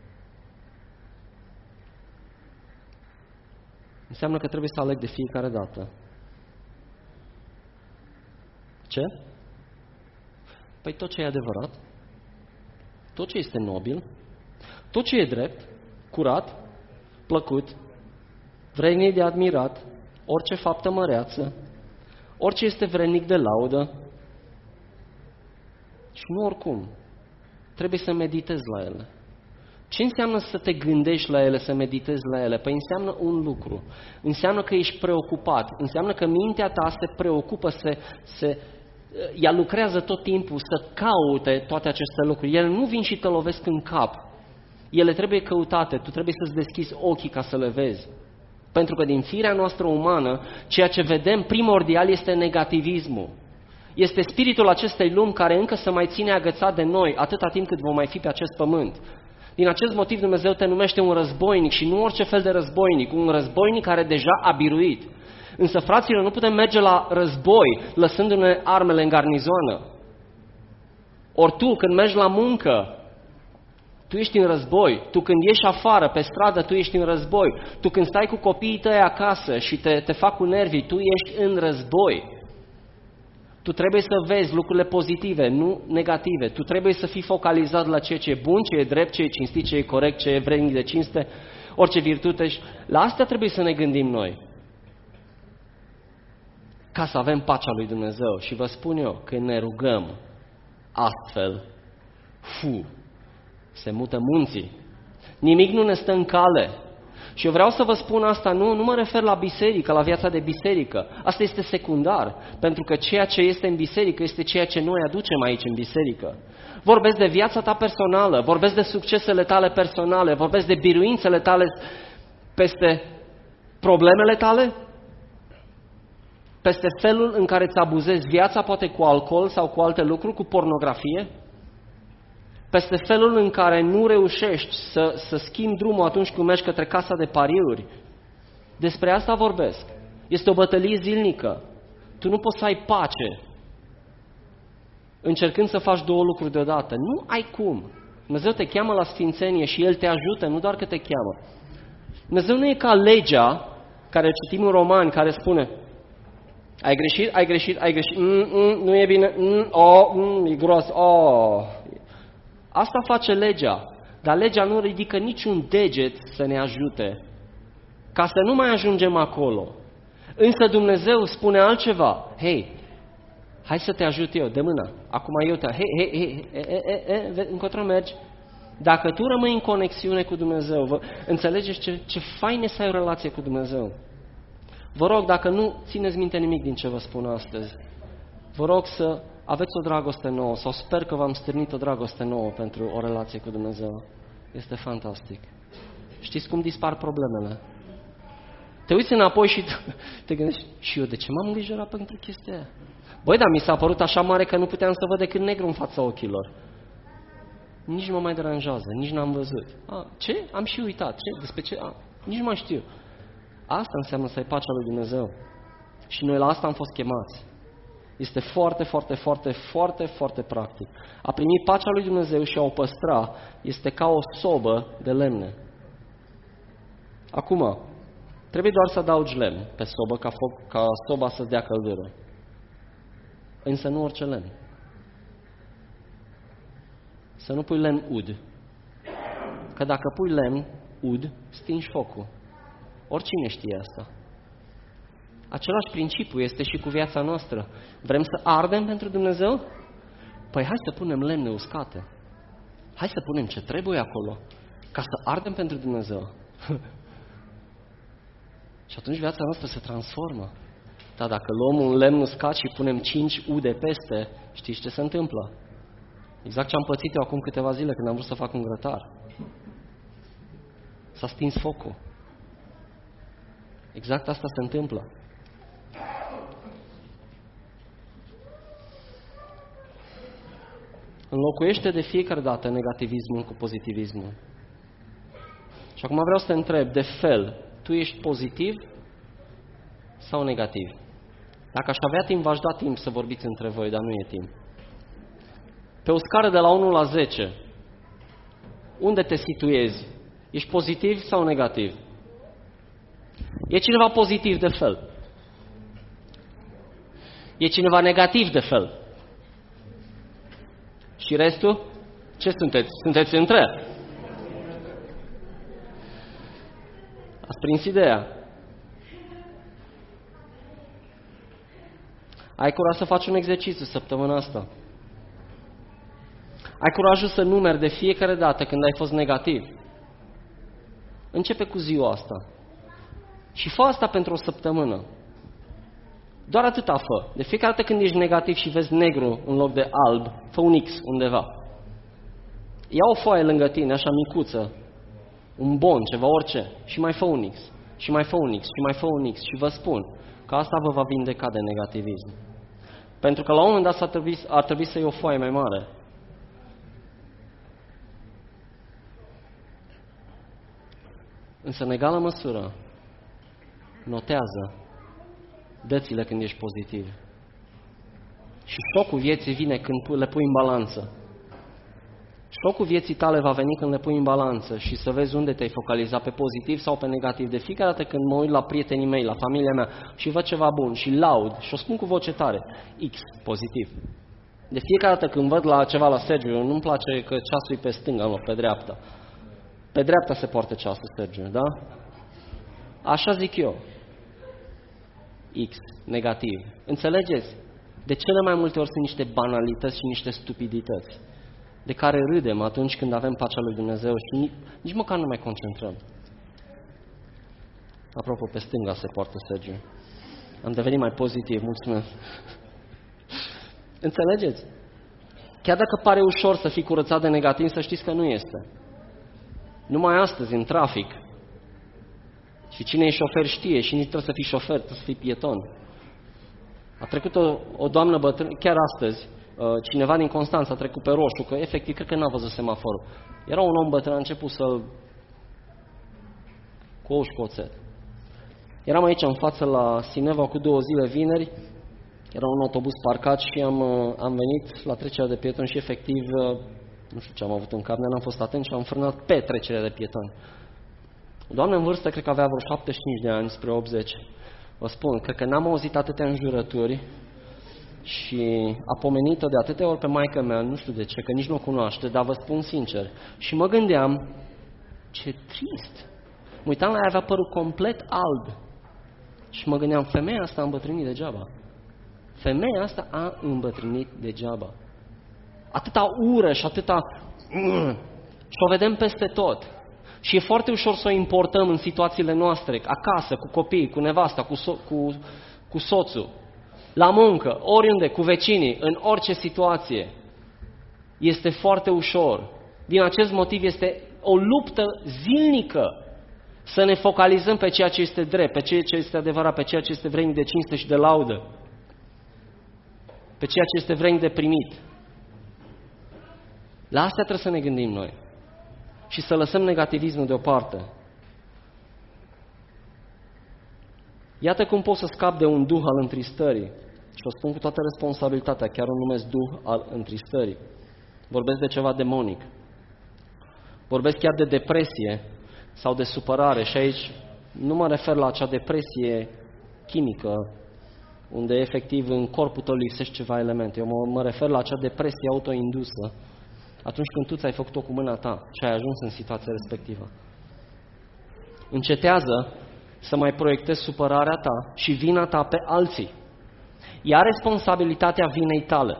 Înseamnă că trebuie să aleg de fiecare dată. Ce? Păi tot ce e adevărat, tot ce este nobil, tot ce e drept, curat, plăcut, vrednic de admirat, orice faptă măreață, orice este vrednic de laudă și nu oricum. Trebuie să meditezi la ele. Ce înseamnă să te gândești la ele, să meditezi la ele? Păi înseamnă un lucru. Înseamnă că ești preocupat. Înseamnă că mintea ta se preocupă, ea lucrează tot timpul să caute toate aceste lucruri. Ele nu vin și te lovesc în cap. Ele trebuie căutate. Tu trebuie să-ți deschizi ochii ca să le vezi. Pentru că din firea noastră umană, ceea ce vedem primordial este negativismul. Este spiritul acestei lumi care încă se mai ține agățat de noi atâta timp cât vom mai fi pe acest pământ. Din acest motiv Dumnezeu te numește un războinic și nu orice fel de războinic, un războinic care deja a biruit. Însă, fraților, nu putem merge la război lăsându-ne armele în garnizoană. Ori tu, când mergi la muncă, tu ești în război. Tu când ieși afară, pe stradă, tu ești în război. Tu când stai cu copiii tăi acasă și te fac cu nervii, tu ești în război. Tu trebuie să vezi lucrurile pozitive, nu negative. Tu trebuie să fii focalizat la ceea ce e bun, ce e drept, ce e cinstit, ce e corect, ce e vrednic de cinste, orice virtute. La asta trebuie să ne gândim noi. Ca să avem pacea lui Dumnezeu. Și vă spun eu, când ne rugăm astfel, se mută munții. Nimic nu ne stă în cale. Și eu vreau să vă spun asta, nu mă refer la biserică, la viața de biserică. Asta este secundar, pentru că ceea ce este în biserică este ceea ce noi aducem aici în biserică. Vorbesc de viața ta personală, vorbesc de succesele tale personale, vorbesc de biruințele tale peste problemele tale, peste felul în care îți abuzezi viața, poate cu alcool sau cu alte lucruri, cu pornografie, peste felul în care nu reușești să schimbi drumul atunci când mergi către casa de pariuri. Despre asta vorbesc. Este o bătălie zilnică. Tu nu poți să ai pace încercând să faci două lucruri deodată. Nu ai cum. Dumnezeu te cheamă la sfințenie și El te ajută, nu doar că te cheamă. Dumnezeu nu e ca legea care citim în Romani, care spune: ai greșit, nu e bine, e gros, Asta face legea, dar legea nu ridică niciun deget să ne ajute, ca să nu mai ajungem acolo. Însă Dumnezeu spune altceva: hei, hai să te ajut eu, de mână, acum eu te... încotro mergi? Dacă tu rămâi în conexiune cu Dumnezeu, înțelegeți ce fain e să ai o relație cu Dumnezeu. Vă rog, dacă nu țineți minte nimic din ce vă spun astăzi, vă rog să aveți o dragoste nouă, sau sper că v-am stârnit o dragoste nouă pentru o relație cu Dumnezeu. Este fantastic. Știți cum dispar problemele? Te uiți înapoi și te gândești: și eu de ce m-am îngrijorat pentru chestia aia? Băi, dar mi s-a părut așa mare că nu puteam să văd decât negru în fața ochilor. Nici nu mă mai deranjează, nici n-am văzut. Ce? Am și uitat. Ce? Despre ce? Nici nu mai știu. Asta înseamnă să ai pacea lui Dumnezeu. Și noi la asta am fost chemați. Este foarte, foarte, foarte, foarte, foarte practic. A primi pacea lui Dumnezeu și a o păstra este ca o sobă de lemne. Acum, trebuie doar să adaugi lemn pe sobă ca soba să-ți dea căldură. Însă nu orice lemn. Să nu pui lemn ud. Că dacă pui lemn ud, stingi focul. Oricine știe asta. Același principiu este și cu viața noastră. Vrem să ardem pentru Dumnezeu? Păi hai să punem lemne uscate. Hai să punem ce trebuie acolo, ca să ardem pentru Dumnezeu. Și atunci viața noastră se transformă. Dar dacă luăm un lemn uscat și punem 5 ude peste, știți ce se întâmplă? Exact ce am pățit eu acum câteva zile când am vrut să fac un grătar. S-a stins focul. Exact asta se întâmplă. Înlocuiește de fiecare dată negativismul cu pozitivismul. Și acum vreau să te întreb, de fel, tu ești pozitiv sau negativ? Dacă aș avea timp, v-aș da timp să vorbiți între voi, dar nu e timp. Pe o scară de la 1 la 10, unde te situezi? Ești pozitiv sau negativ? E cineva pozitiv de fel? E cineva negativ de fel? Și restul? Ce sunteți? Sunteți între? Ați prins ideea? Ai curaj să faci un exercițiu săptămâna asta? Ai curajul să numeri de fiecare dată când ai fost negativ? Începe cu ziua asta. Și fă asta pentru o săptămână. Doar atâta fă. De fiecare dată când ești negativ și vezi negru în loc de alb, fă un X undeva. Ia o foaie lângă tine, așa micuță, un bon, ceva, orice, și mai fă un X. Și mai fă un X, și mai fă un X. Și vă spun că asta vă va vindeca de negativism. Pentru că la un moment dat ar trebui să iei o foaie mai mare. Însă, în egală măsură, notează dățile când ești pozitiv. Și șocul vieții vine când le pui în balanță. Șocul vieții tale va veni când le pui în balanță și să vezi unde te-ai focalizat, pe pozitiv sau pe negativ. De fiecare dată când mă uit la prietenii mei, la familia mea și văd ceva bun și laud și o spun cu voce tare, X, pozitiv. De fiecare dată când văd la ceva la Sergiu, nu-mi place că ceasul e pe stânga, nu, pe dreapta. Pe dreapta se poartă ceasul, Sergiu, da? Așa zic eu. X, negativ. Înțelegeți? De cele mai multe ori sunt niște banalități și niște stupidități de care râdem atunci când avem pacea lui Dumnezeu și nici măcar nu mai concentrăm. Apropo, pe stânga se poartă Sergiu. Am devenit mai pozitiv, mulțumesc. Înțelegeți? Chiar dacă pare ușor să fii curățat de negativ, să știți că nu este. Numai astăzi, în trafic, și cine e șofer știe și nici trebuie să fii șofer, trebuie să fii pieton. A trecut o doamnă bătrână, chiar astăzi, cineva din Constanța a trecut pe roșu, că efectiv cred că n-a văzut semaforul. Era un om bătrân, a început să... cu ou și cu oțet. Eram aici în față la Sineva cu 2 zile vineri, era un autobuz parcat și am venit la trecerea de pietoni și efectiv, nu știu ce am avut în cap, n-am fost atent și am frânat pe trecerea de pietoni. O doamnă în vârstă, cred că avea vreo 75 de ani, spre 80. Vă spun, cred că n-am auzit atâtea înjurături și a pomenit-o de atâtea ori pe maică mea, nu știu de ce, că nici nu o cunoaște, dar vă spun sincer. Și mă gândeam, ce trist. Mă uitam la ea, avea părul complet alb. Și mă gândeam, femeia asta a îmbătrânit degeaba. Femeia asta a îmbătrânit degeaba. Atâta ură și atâta... Și o vedem peste tot. Și e foarte ușor să o importăm în situațiile noastre, acasă, cu copiii, cu nevasta, cu soțul, la muncă, oriunde, cu vecinii, în orice situație. Este foarte ușor. Din acest motiv este o luptă zilnică să ne focalizăm pe ceea ce este drept, pe ceea ce este adevărat, pe ceea ce este vrednic de cinste și de laudă, pe ceea ce este vrednic de primit. La asta trebuie să ne gândim noi. Și să lăsăm negativismul deoparte. Iată cum pot să scap de un duh al întristării. Și o spun cu toată responsabilitatea, chiar o numesc duh al întristării. Vorbesc de ceva demonic. Vorbesc chiar de depresie sau de supărare. Și aici nu mă refer la acea depresie chimică, unde efectiv în corpul tău lipsește ceva elemente. Eu mă refer la acea depresie autoindusă. Atunci când tu ți-ai făcut-o cu mâna ta și ai ajuns în situația respectivă. Încetează să mai proiectezi supărarea ta și vina ta pe alții. Ia responsabilitatea vinei tale,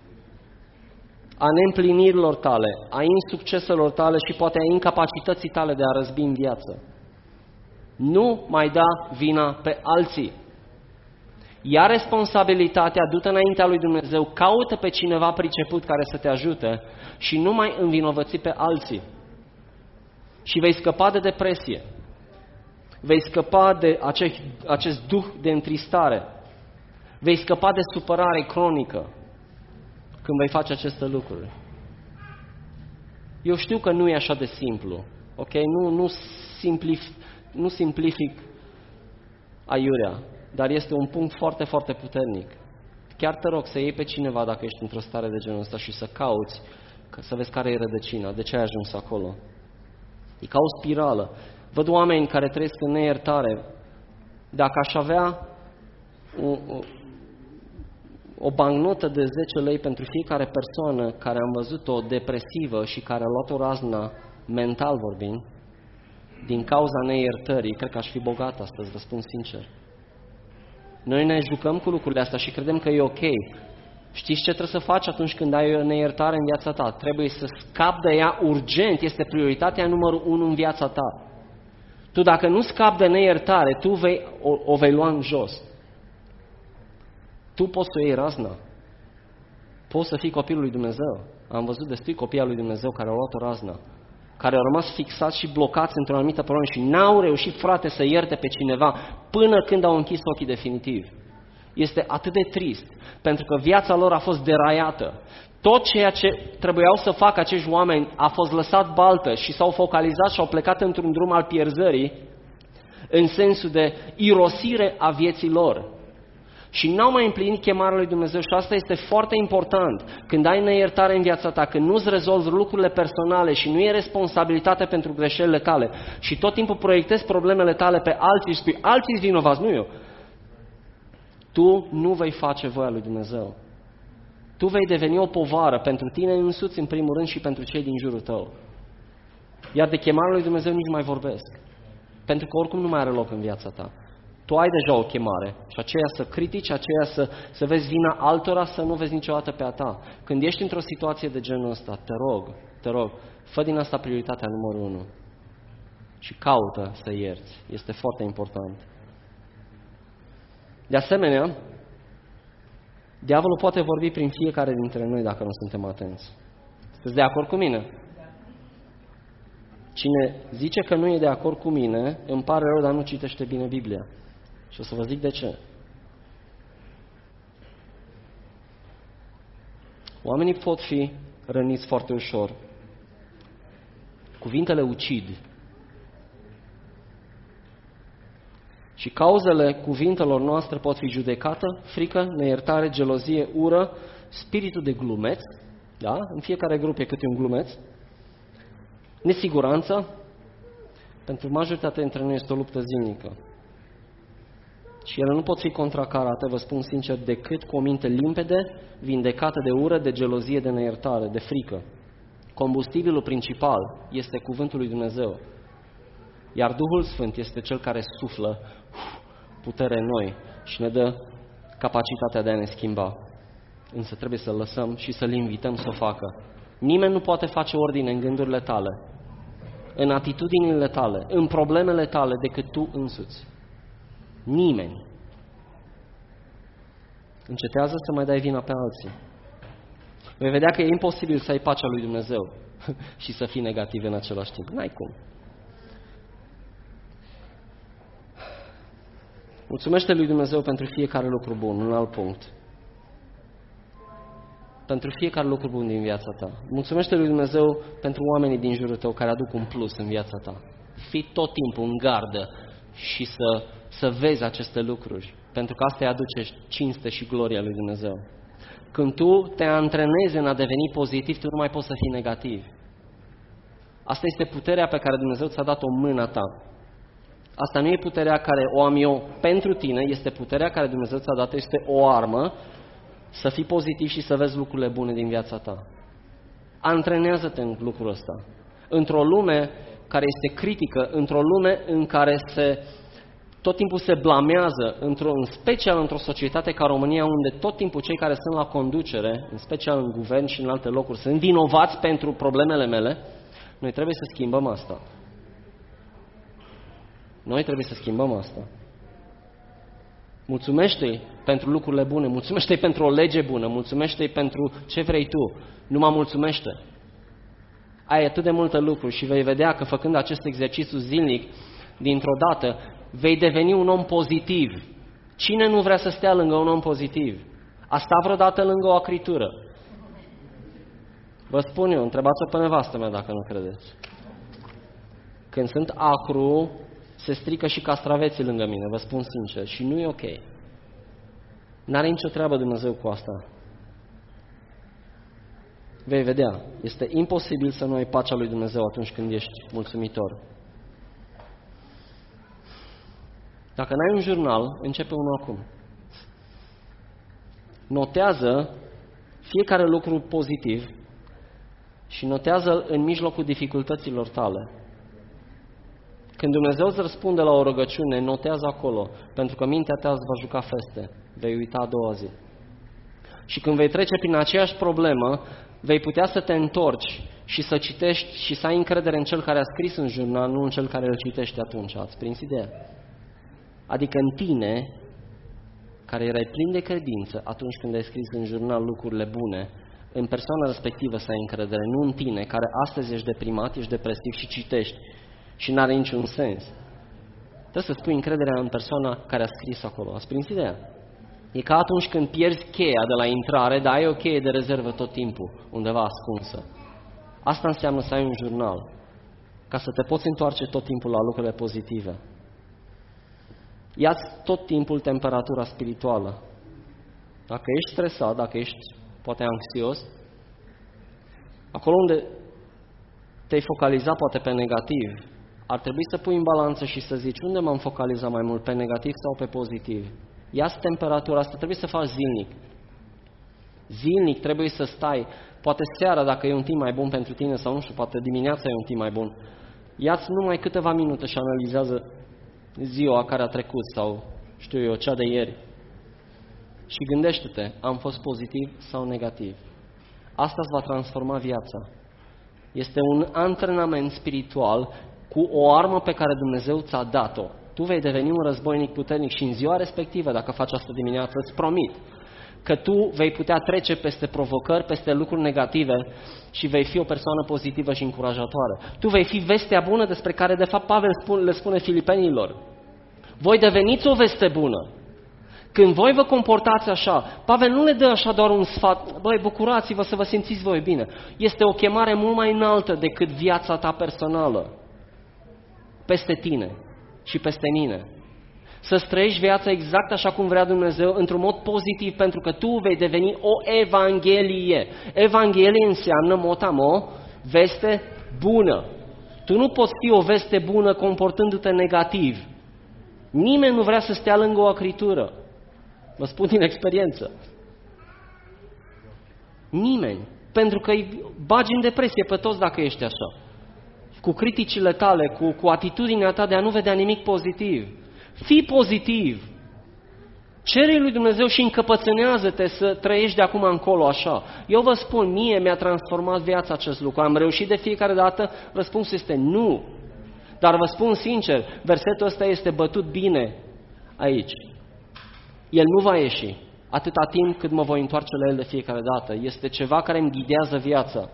a neîmplinirilor tale, a insucceselor tale și poate a incapacității tale de a răzbi în viață. Nu mai da vina pe alții. Ia responsabilitatea, du-te înaintea lui Dumnezeu, caută pe cineva priceput care să te ajute și nu mai învinovăți pe alții. Și vei scăpa de depresie. Vei scăpa de acest duh de întristare. Vei scăpa de supărare cronică când vei face aceste lucruri. Eu știu că nu e așa de simplu, ok? Nu simplific aiurea, dar este un punct foarte, foarte puternic. Chiar te rog să iei pe cineva dacă ești într-o stare de genul ăsta și să cauți, să vezi care e rădăcina, de ce ai ajuns acolo. E ca o spirală. Văd oameni care trăiesc în neiertare. Dacă aș avea o bancnotă de 10 lei pentru fiecare persoană care am văzut-o depresivă și care a luat o raznă, mental vorbind, din cauza neiertării, cred că aș fi bogat astăzi, vă spun sincer. Noi ne jucăm cu lucrurile astea și credem că e ok. Știți ce trebuie să faci atunci când ai o neiertare în viața ta? Trebuie să scapi de ea urgent, este prioritatea numărul 1 în viața ta. Tu dacă nu scapi de neiertare, tu o vei lua în jos. Tu poți să iei razna. Poți să fii copilul lui Dumnezeu. Am văzut destui copii al lui Dumnezeu care au luat o raznă, care au rămas fixați și blocați într-o anumită problemă și n-au reușit, frate, să ierte pe cineva până când au închis ochii definitiv. Este atât de trist, pentru că viața lor a fost deraiată. Tot ceea ce trebuiau să facă acești oameni a fost lăsat baltă și s-au focalizat și au plecat într-un drum al pierzării în sensul de irosire a vieții lor. Și n-au mai împlinit chemarea lui Dumnezeu și asta este foarte important. Când ai neiertare în viața ta, când nu-ți rezolvi lucrurile personale și nu e responsabilitate pentru greșelile tale și tot timpul proiectezi problemele tale pe alții și spui, alții-s vinovați, nu eu. Tu nu vei face voia lui Dumnezeu. Tu vei deveni o povară pentru tine însuți în primul rând și pentru cei din jurul tău. Iar de chemarea lui Dumnezeu nici nu mai vorbesc. Pentru că oricum nu mai are loc în viața ta. Tu ai deja o chemare și aceea să critici, aceea să vezi vina altora, să nu vezi niciodată pe a ta. Când ești într-o situație de genul ăsta, te rog, fă din asta prioritatea numărul 1 și caută să ierți. Este foarte important. De asemenea, diavolul poate vorbi prin fiecare dintre noi dacă nu suntem atenți. Sunteți de acord cu mine? Cine zice că nu e de acord cu mine, îmi pare rău, dar nu citește bine Biblia. Și o să vă zic de ce. Oamenii pot fi răniți foarte ușor. Cuvintele ucid. Și cauzele cuvintelor noastre pot fi judecată, frică, neiertare, gelozie, ură, spiritul de glumeț, da? În fiecare grup e câte un glumeț, nesiguranță, pentru majoritatea dintre noi este o luptă zilnică. Și ele nu pot fi contracarate, vă spun sincer, decât cu o minte limpede, vindecată de ură, de gelozie, de neiertare, de frică. Combustibilul principal este cuvântul lui Dumnezeu. Iar Duhul Sfânt este Cel care suflă putere în noi și ne dă capacitatea de a ne schimba. Însă trebuie să-L lăsăm și să-L invităm să o facă. Nimeni nu poate face ordine în gândurile tale, în atitudinile tale, în problemele tale, decât tu însuți. Nimeni. Încetează să mai dai vina pe alții. Vei vedea că e imposibil să ai pacea lui Dumnezeu și să fii negativ în același timp. N-ai cum. Mulțumește lui Dumnezeu pentru fiecare lucru bun, un alt punct. Pentru fiecare lucru bun din viața ta. Mulțumește lui Dumnezeu pentru oamenii din jurul tău care aduc un plus în viața ta. Fii tot timpul în gardă și să vezi aceste lucruri, pentru că asta îi aduce cinste și gloria lui Dumnezeu. Când tu te antrenezi în a deveni pozitiv, tu nu mai poți să fii negativ. Asta este puterea pe care Dumnezeu ți-a dat-o în mâna ta. Asta nu e puterea care o am eu pentru tine, este puterea care Dumnezeu ți-a dat, este o armă să fii pozitiv și să vezi lucrurile bune din viața ta. Antrenează-te în lucrul ăsta. Într-o lume care este critică, într-o lume în care tot timpul se blamează, în special într-o societate ca România, unde tot timpul cei care sunt la conducere, în special în guvern și în alte locuri, sunt vinovați pentru problemele mele, noi trebuie să schimbăm asta. Noi trebuie să schimbăm asta. Mulțumește-i pentru lucrurile bune, mulțumește-i pentru o lege bună, mulțumește-i pentru ce vrei tu, nu mă mulțumește. Ai atât de multe lucruri și vei vedea că făcând acest exercițiu zilnic, dintr-o dată vei deveni un om pozitiv. Cine nu vrea să stea lângă un om pozitiv? A stat vreodată lângă o acritură? Vă spun eu, întrebați-o pe nevastă mea dacă nu credeți. Când sunt acru, se strică și castraveții lângă mine, vă spun sincer, și nu e ok. N-are nicio treabă Dumnezeu cu asta. Vei vedea, este imposibil să nu ai pacea lui Dumnezeu atunci când ești mulțumitor. Dacă n-ai un jurnal, începe unul acum. Notează fiecare lucru pozitiv și notează-l în mijlocul dificultăților tale. Când Dumnezeu îți răspunde la o rugăciune, notează acolo, pentru că mintea ta îți va juca feste. Vei uita a doua zi. Și când vei trece prin aceeași problemă, vei putea să te întorci și să citești și să ai încredere în cel care a scris în jurnal, nu în cel care îl citește atunci. Ați prins ideea? Adică în tine, care erai plin de credință atunci când ai scris în jurnal lucrurile bune, în persoana respectivă să ai încredere, nu în tine, care astăzi ești deprimat, ești depresiv și citești și n-are niciun sens. Trebuie să spui încrederea în persoana care a scris acolo. Ați prins ideea? E ca atunci când pierzi cheia de la intrare, dar ai o cheie de rezervă tot timpul, undeva ascunsă. Asta înseamnă să ai un jurnal, ca să te poți întoarce tot timpul la lucrurile pozitive. Ia-ți tot timpul temperatura spirituală. Dacă ești stresat, dacă ești poate anxios, acolo unde te-ai focalizat poate pe negativ, ar trebui să pui în balanță și să zici unde m-am focalizat mai mult, pe negativ sau pe pozitiv. Ia-ți temperatura asta, trebuie să faci zilnic. Zilnic trebuie să stai, poate seara dacă e un timp mai bun pentru tine sau nu știu, poate dimineața e un timp mai bun. Ia-ți numai câteva minute și analizează ziua care a trecut sau, știu eu, cea de ieri. Și gândește-te, am fost pozitiv sau negativ? Asta îți va transforma viața. Este un antrenament spiritual cu o armă pe care Dumnezeu ți-a dat-o. Tu vei deveni un războinic puternic și în ziua respectivă, dacă faci asta dimineață, îți promit că tu vei putea trece peste provocări, peste lucruri negative și vei fi o persoană pozitivă și încurajatoare. Tu vei fi vestea bună despre care, de fapt, Pavel le spune filipenilor. Voi deveniți o veste bună. Când voi vă comportați așa, Pavel nu le dă așa doar un sfat, băi, bucurați-vă să vă simțiți voi bine. Este o chemare mult mai înaltă decât viața ta personală. Peste tine și peste mine. Să trăiești viața exact așa cum vrea Dumnezeu, într-un mod pozitiv, pentru că tu vei deveni o evanghelie. Evanghelie înseamnă, motamo, veste bună. Tu nu poți fi o veste bună comportându-te negativ. Nimeni nu vrea să stea lângă o acritură. Vă spun din experiență. Nimeni. Pentru că îi bagi în depresie pe toți dacă ești așa. Cu criticile tale, cu atitudinea ta de a nu vedea nimic pozitiv. Fii pozitiv. Cere-i lui Dumnezeu și încăpățânează-te să trăiești de acum încolo așa. Eu vă spun, mie mi-a transformat viața acest lucru. Am reușit de fiecare dată? Răspunsul este nu. Dar vă spun sincer, versetul ăsta este bătut bine aici. El nu va ieși atâta timp cât mă voi întoarce la el de fiecare dată. Este ceva care îmi ghidează viața.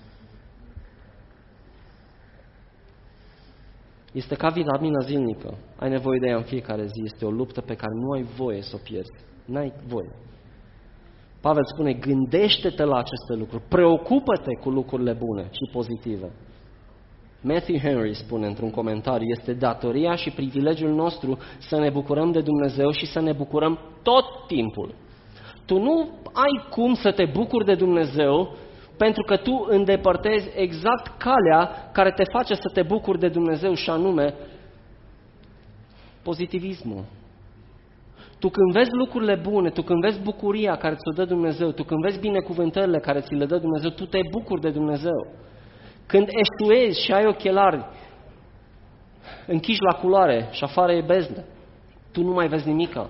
Este ca vitamina zilnică. Ai nevoie de ea în fiecare zi. Este o luptă pe care nu ai voie să o pierzi. N-ai voie. Pavel spune, gândește-te la aceste lucruri. Preocupă-te cu lucrurile bune și pozitive. Matthew Henry spune într-un comentariu, este datoria și privilegiul nostru să ne bucurăm de Dumnezeu și să ne bucurăm tot timpul. Tu nu ai cum să te bucuri de Dumnezeu pentru că tu îndepărtezi exact calea care te face să te bucuri de Dumnezeu și anume pozitivismul. Tu când vezi lucrurile bune, tu când vezi bucuria care ți-o dă Dumnezeu, tu când vezi binecuvântările care ți le dă Dumnezeu, tu te bucuri de Dumnezeu. Când eșuezi și ai ochelari închiși la culoare și afară e beznă, tu nu mai vezi nimica.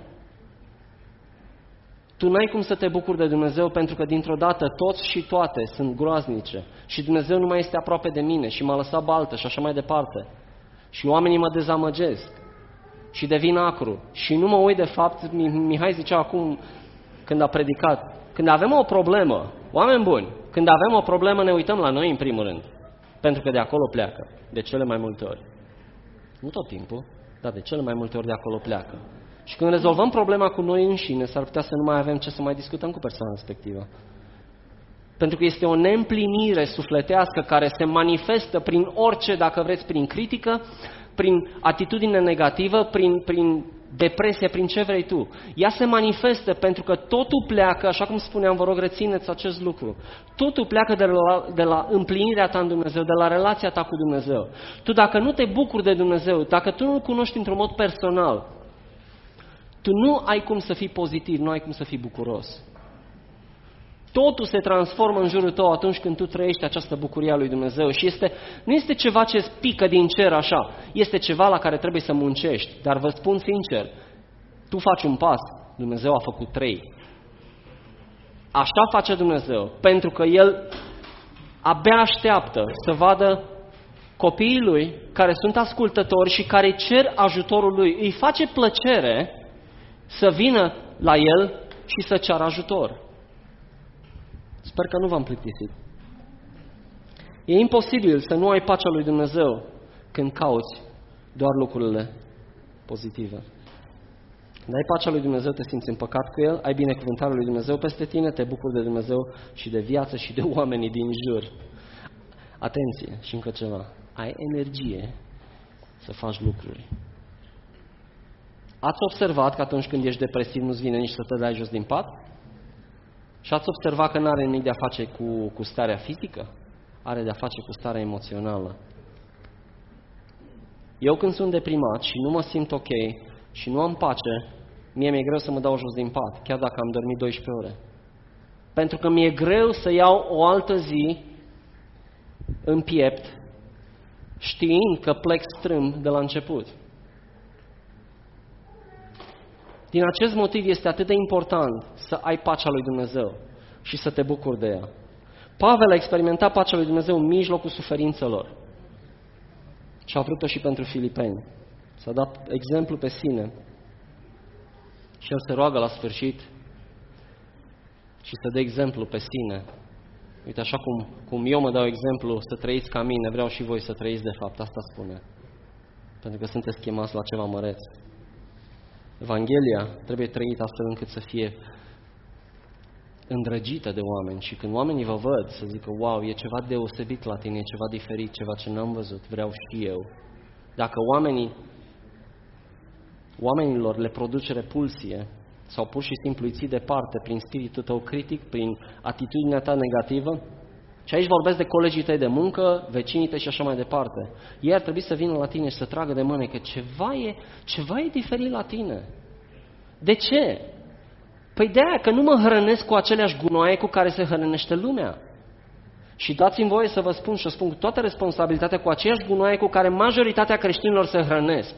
Tu n-ai cum să te bucuri de Dumnezeu pentru că dintr-o dată toți și toate sunt groaznice și Dumnezeu nu mai este aproape de mine și m-a lăsat baltă și așa mai departe. Și oamenii mă dezamăgesc și devin acru. Și nu mă uit de fapt, Mihai zicea acum când a predicat, când avem o problemă, oameni buni, când avem o problemă ne uităm la noi în primul rând, pentru că de acolo pleacă, de cele mai multe ori. Nu tot timpul, dar de cele mai multe ori de acolo pleacă. Și când rezolvăm problema cu noi înșine, s-ar putea să nu mai avem ce să mai discutăm cu persoana respectivă. Pentru că este o neîmplinire sufletească care se manifestă prin orice, dacă vreți, prin critică, prin atitudine negativă, prin depresie, prin ce vrei tu. Ea se manifestă pentru că totul pleacă, așa cum spuneam, vă rog, rețineți acest lucru. Totul pleacă de la împlinirea ta în Dumnezeu, de la relația ta cu Dumnezeu. Tu dacă nu te bucuri de Dumnezeu, dacă tu nu-L cunoști într-un mod personal, tu nu ai cum să fii pozitiv, nu ai cum să fii bucuros. Totul se transformă în jurul tău atunci când tu trăiești această bucurie a lui Dumnezeu și nu este ceva ce îți pică din cer așa, este ceva la care trebuie să muncești. Dar vă spun sincer, tu faci un pas, Dumnezeu a făcut 3. Așa face Dumnezeu, pentru că El abia așteaptă să vadă copiii Lui care sunt ascultători și care cer ajutorul Lui. Îi face plăcere să vină la El și să ceară ajutor. Sper că nu v-am plictisit. E imposibil să nu ai pacea lui Dumnezeu când cauți doar lucrurile pozitive. Când ai pacea lui Dumnezeu, te simți împăcat cu El, ai binecuvântarea lui Dumnezeu peste tine, te bucuri de Dumnezeu și de viață și de oamenii din jur. Atenție, și încă ceva. Ai energie să faci lucruri. Ați observat că atunci când ești depresiv nu-ți vine nici să te dai jos din pat? Și ați observat că nu are nimic de a face cu starea fizică? Are de a face cu starea emoțională. Eu când sunt deprimat și nu mă simt ok și nu am pace, mie mi-e greu să mă dau jos din pat, chiar dacă am dormit 12 ore. Pentru că mi-e greu să iau o altă zi în piept, știind că plec strâmb de la început. Din acest motiv este atât de important să ai pacea lui Dumnezeu și să te bucuri de ea. Pavel a experimentat pacea lui Dumnezeu în mijlocul suferințelor și a vrut-o și pentru filipeni. S-a dat exemplu pe sine și el se roagă la sfârșit și să dă exemplu pe sine. Uite, așa cum eu mă dau exemplu să trăiți ca mine, vreau și voi să trăiți de fapt, asta spune. Pentru că sunteți chemați la ceva măreț. Evanghelia trebuie trăită astfel încât să fie îndrăgită de oameni și când oamenii vă văd să zică, wow, e ceva deosebit la tine, e ceva diferit, ceva ce n-am văzut, vreau și eu. Dacă oamenilor le produce repulsie sau pur și simplu îi ții departe prin spiritul tău critic, prin atitudinea ta negativă, și aici vorbesc de colegii tăi de muncă, vecinii tăi și așa mai departe. Ei ar trebui să vină la tine și să tragă de mână că ceva e diferit la tine. De ce? Păi de aia că nu mă hrănesc cu aceleași gunoaie cu care se hrănește lumea. Și dați-mi voie să vă spun și o spun cu toată responsabilitatea, cu aceeași gunoaie cu care majoritatea creștinilor se hrănesc.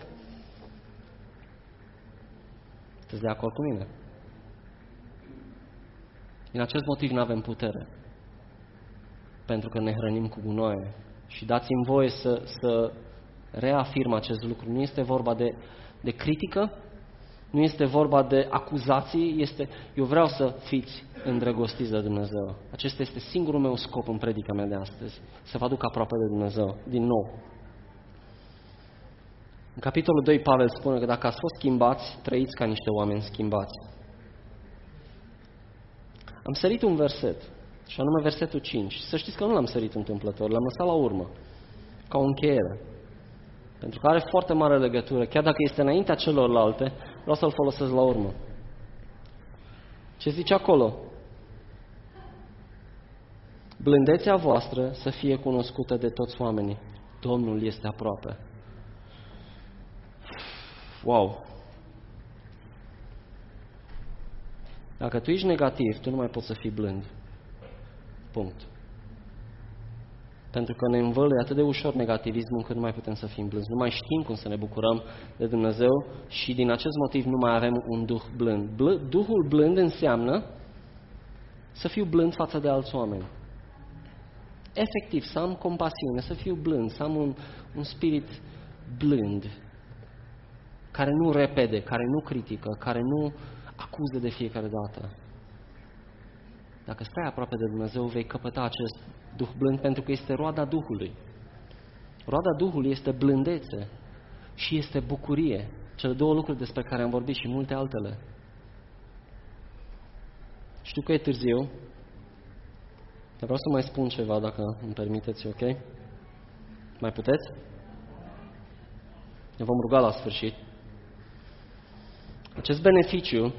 Sunteți de acord cu mine? Din acest motiv nu avem putere. Pentru că ne hrănim cu gunoaie. Și dați-mi voie să reafirm acest lucru. Nu este vorba de critică, nu este vorba de acuzații, eu vreau să fiți îndrăgostiți de Dumnezeu. Acesta este singurul meu scop în predica mea de astăzi, să vă aduc aproape de Dumnezeu, din nou. În capitolul 2, Pavel spune că dacă ați fost schimbați, trăiți ca niște oameni schimbați. Am sărit un verset, și anume versetul 5. Să știți că nu l-am sărit întâmplător, l-am lăsat la urmă, ca o încheiere. Pentru că are foarte mare legătură, chiar dacă este înaintea celorlalte, vreau să-l folosesc la urmă. Ce zice acolo? Blândețea voastră să fie cunoscută de toți oamenii. Domnul este aproape. Wow! Dacă tu ești negativ, tu nu mai poți să fii blând. Punct. Pentru că ne învăluie atât de ușor negativismul încât nu mai putem să fim blânzi. Nu mai știm cum să ne bucurăm de Dumnezeu și din acest motiv nu mai avem un duh blând. Duhul blând înseamnă să fiu blând față de alți oameni. Efectiv, să am compasiune, să fiu blând, să am un spirit blând, care nu repede, care nu critică, care nu acuză de fiecare dată. Dacă stai aproape de Dumnezeu, vei căpăta acest duh blând, pentru că este roada Duhului. Roada Duhului este blândețe. și este bucurie. Cele două lucruri despre care am vorbit și multe altele. Știu că e târziu, dar vreau să mai spun ceva, dacă îmi permiteți, ok? Mai puteți? Ne vom ruga la sfârșit. Acest beneficiu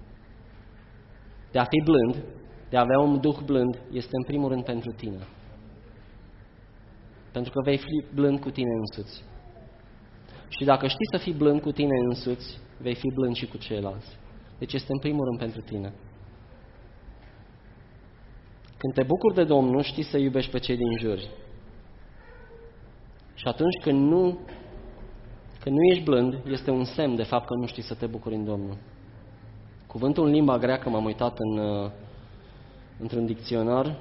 de a fi blând, de a avea un duh blând, este în primul rând pentru tine. Pentru că vei fi blând cu tine însuți. Și dacă știi să fii blând cu tine însuți, vei fi blând și cu ceilalți. Deci este în primul rând pentru tine. Când te bucuri de Domnul, știi să iubești pe cei din jur. Și atunci când nu ești blând, este un semn de fapt că nu știi să te bucuri în Domnul. Cuvântul în limba greacă, m-am uitat într-un dicționar,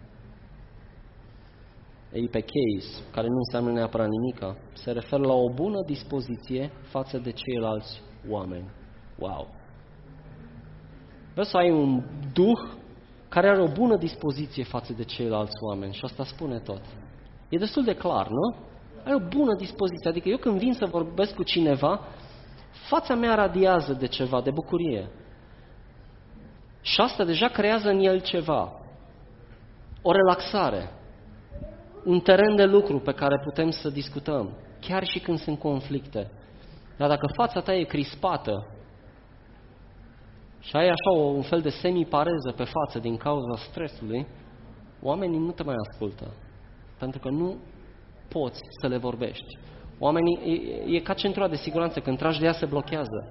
eipecheis, care nu înseamnă neapărat nimica, se referă la o bună dispoziție față de ceilalți oameni. Wow! Vreau să ai un duh care are o bună dispoziție față de ceilalți oameni și asta spune tot. E destul de clar, nu? Ai o bună dispoziție, adică eu când vin să vorbesc cu cineva, fața mea radiază de ceva, de bucurie. Și asta deja creează în el ceva. O relaxare. Un teren de lucru pe care putem să discutăm, chiar și când sunt conflicte. Dar dacă fața ta e crispată și ai așa un fel de semipareză pe față din cauza stresului, oamenii nu te mai ascultă. Pentru că nu poți să le vorbești. Oamenii, e ca centura de siguranță, când tragi de ea se blochează.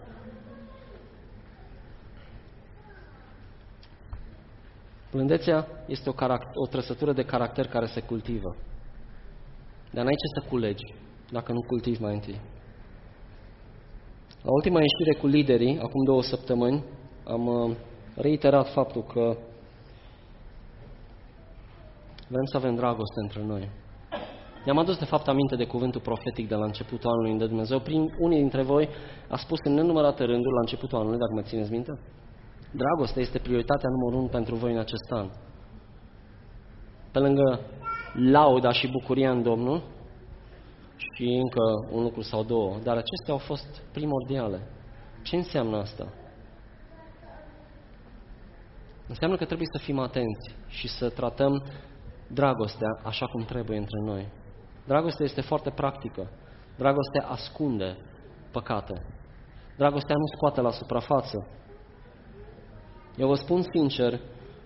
Blândețea este o trăsătură de caracter care se cultivă. Dar n-ai ce să culegi dacă nu cultivi mai întâi. La ultima ieșire cu liderii, acum 2 săptămâni, am reiterat faptul că vrem să avem dragoste între noi. Ne-am adus de fapt aminte de cuvântul profetic de la începutul anului, unde Dumnezeu, prin unii dintre voi, a spus în nenumărate rânduri la începutul anului, dacă mă țineți minte, dragostea este prioritatea numărul 1 pentru voi în acest an. Pe lângă lauda și bucuria în Domnul, și încă un lucru sau două, dar acestea au fost primordiale. Ce înseamnă asta? Înseamnă că trebuie să fim atenți și să tratăm dragostea așa cum trebuie între noi. Dragostea este foarte practică. Dragostea ascunde păcate. Dragostea nu scoate la suprafață. Eu vă spun sincer,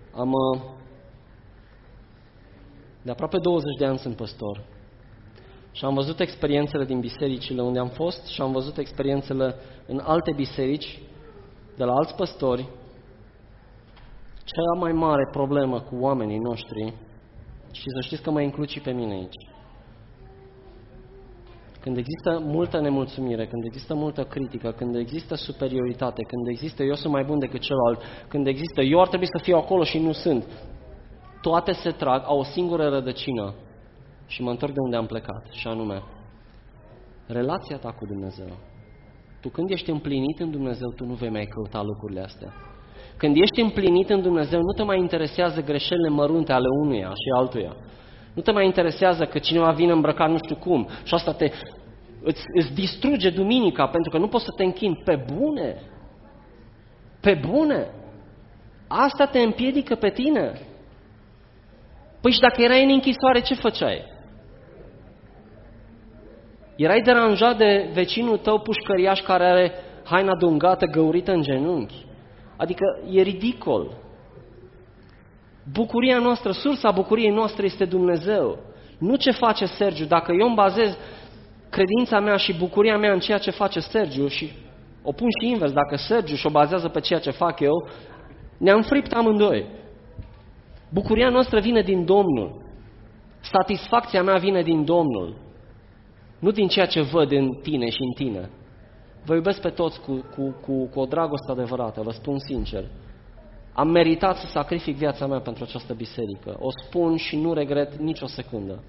de aproape 20 de ani sunt păstor și am văzut experiențele din bisericile unde am fost și am văzut experiențele în alte biserici de la alți păstori. Cea mai mare problemă cu oamenii noștri, și să știți că mă includ și pe mine aici, când există multă nemulțumire, când există multă critică, când există superioritate, când există eu sunt mai bun decât celălalt, când există eu ar trebui să fiu acolo și nu sunt, toate se trag, au o singură rădăcină și mă întorc de unde am plecat, și anume relația ta cu Dumnezeu. Tu când ești împlinit în Dumnezeu, tu nu vei mai căuta lucrurile astea. Când ești împlinit în Dumnezeu, nu te mai interesează greșelile mărunte ale unuia și altuia. Nu te mai interesează că cineva vine îmbrăcat nu știu cum și asta îți distruge duminica pentru că nu poți să te închini. Pe bune! Pe bune! Asta te împiedică pe tine. Păi și dacă erai în închisoare, ce făceai? Erai deranjat de vecinul tău pușcăriaș care are haina dungată, găurită în genunchi? Adică e ridicol. Bucuria noastră, sursa bucuriei noastre este Dumnezeu. Nu ce face Sergiu. Dacă eu îmi bazez credința mea și bucuria mea în ceea ce face Sergiu și o pun și invers, dacă Sergiu și-o bazează pe ceea ce fac eu, ne-am fript amândoi. Bucuria noastră vine din Domnul. Satisfacția mea vine din Domnul. Nu din ceea ce văd în tine și în tine. Vă iubesc pe toți cu o dragoste adevărată, vă spun sincer. Am meritat să sacrific viața mea pentru această biserică. O spun și nu regret nicio secundă.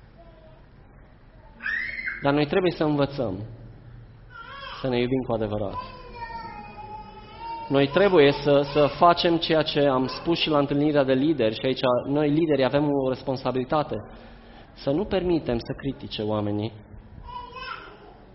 Dar noi trebuie să învățăm să ne iubim cu adevărat. Noi trebuie să facem ceea ce am spus și la întâlnirea de lideri, și aici noi lideri avem o responsabilitate, să nu permitem să critice oamenii.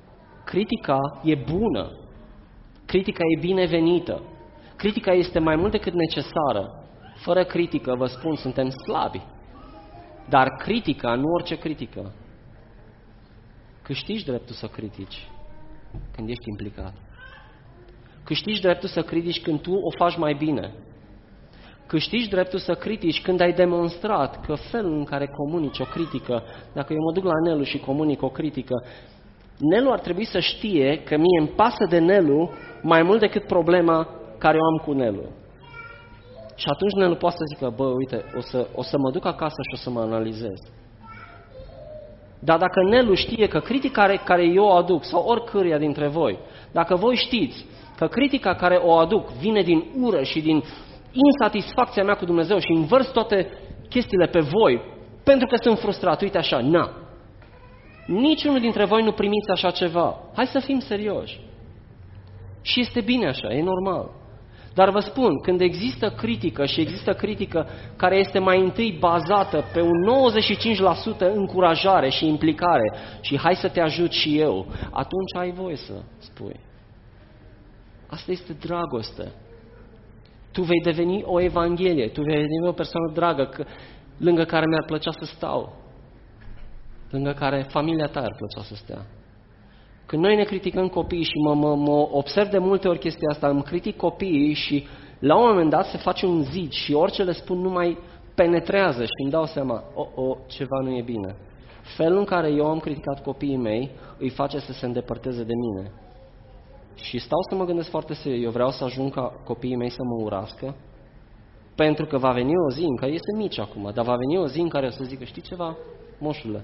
Critica e bună. Critica e binevenită. Critica este mai mult decât necesară. Fără critică, vă spun, suntem slabi. Dar critica, nu orice critică. Câștigi dreptul să critici când ești implicat. Câștigi dreptul să critici când tu o faci mai bine. Câștigi dreptul să critici când ai demonstrat că felul în care comunici o critică, dacă eu mă duc la Nelu și comunic o critică, Nelu ar trebui să știe că mie îmi pasă de Nelu mai mult decât problema care o am cu Nelu. Și atunci Nelu poate să zică, bă, uite, o să mă duc acasă și o să mă analizez. Dar dacă Nelu știe că critica care eu o aduc, sau oricăruia dintre voi, dacă voi știți că critica care o aduc vine din ură și din insatisfacția mea cu Dumnezeu și învărs toate chestiile pe voi, pentru că sunt frustrat, uite așa, niciunul dintre voi nu primiți așa ceva. Hai să fim serioși. Și este bine așa, e normal. Dar vă spun, când există critică și există critică care este mai întâi bazată pe un 95% încurajare și implicare și hai să te ajut și eu, atunci ai voie să spui. Asta este dragoste. Tu vei deveni o evanghelie, tu vei deveni o persoană dragă lângă care mi-ar plăcea să stau, lângă care familia ta ar plăcea să stea. Când noi ne criticăm copiii și mă observ de multe ori chestia asta, îmi critic copiii și la un moment dat se face un zid și orice le spun nu mai penetrează și îmi dau seama, ceva nu e bine. Felul în care eu am criticat copiii mei îi face să se îndepărteze de mine. Și stau să mă gândesc foarte serios, eu vreau să ajung ca copiii mei să mă urască, pentru că va veni o zi în care, este mici acum, dar va veni o zi în care o să zică, știi ceva, moșule,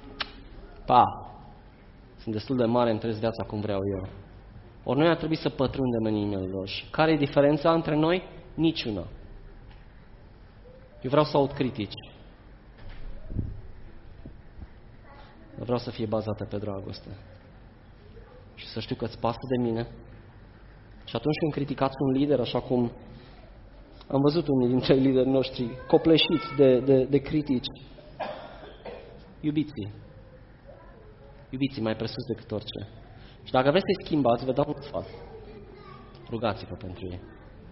sunt destul de mare, îmi trăiesc viața cum vreau eu. Ori noi ar trebui să pătrundem în inimile lor. Și care e diferența între noi? Niciuna. Eu vreau să aud critici. Eu vreau să fie bazată pe dragoste. Și să știu că îți pasă de mine. Și atunci când criticați un lider, așa cum am văzut unii dintre liderii noștri copleșiți de critici, iubiți-i. Iubiți-i mai presus decât orice. Și dacă vreți să-i schimbați, vă dau un sfat. Rugați-vă pentru ei.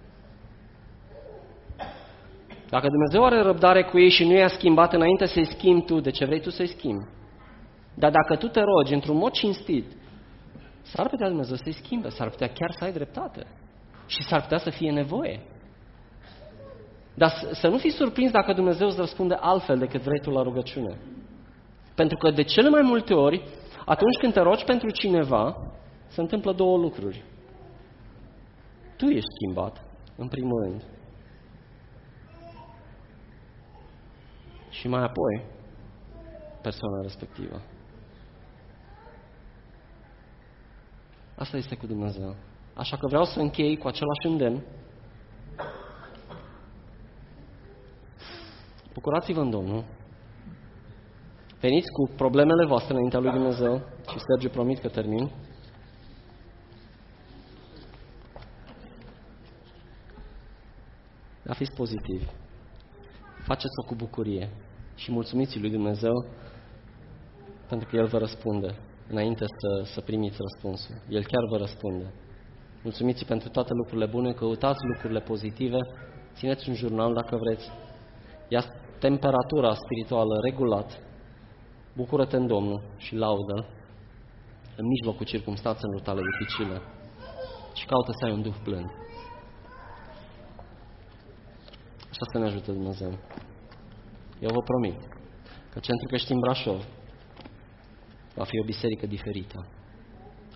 Dacă Dumnezeu are răbdare cu ei și nu i-a schimbat înainte să-i schimbi tu, de ce vrei tu să-i schimbi? Dar dacă tu te rogi într-un mod cinstit, s-ar putea Dumnezeu să-i schimbe, s-ar putea chiar să ai dreptate. Și s-ar putea să fie nevoie. Dar să nu fii surprins dacă Dumnezeu îți răspunde altfel decât vrei tu la rugăciune. Pentru că de cele mai multe ori, atunci când te rogi pentru cineva, se întâmplă două lucruri. Tu ești schimbat, în primul rând. Și mai apoi, persoana respectivă. Asta este cu Dumnezeu. Așa că vreau să închei cu același îndemn. Bucurați-vă în Domnul. Veniți cu problemele voastre înaintea lui Dumnezeu și Sergiu, promit că termin. Dar fiți pozitivi. Faceți-o cu bucurie și mulțumiți lui Dumnezeu pentru că El vă răspunde înainte să primiți răspunsul. El chiar vă răspunde. Mulțumiți pentru toate lucrurile bune, căutați lucrurile pozitive, țineți un jurnal dacă vreți, ia temperatura spirituală regulat, bucură-te în Domnul și laudă în mijlocul circumstanțelor tale dificile și caută să ai un duh blând. Așa să ne ajute Dumnezeu. Eu vă promit că Centrul Creștin Brașov va fi o biserică diferită.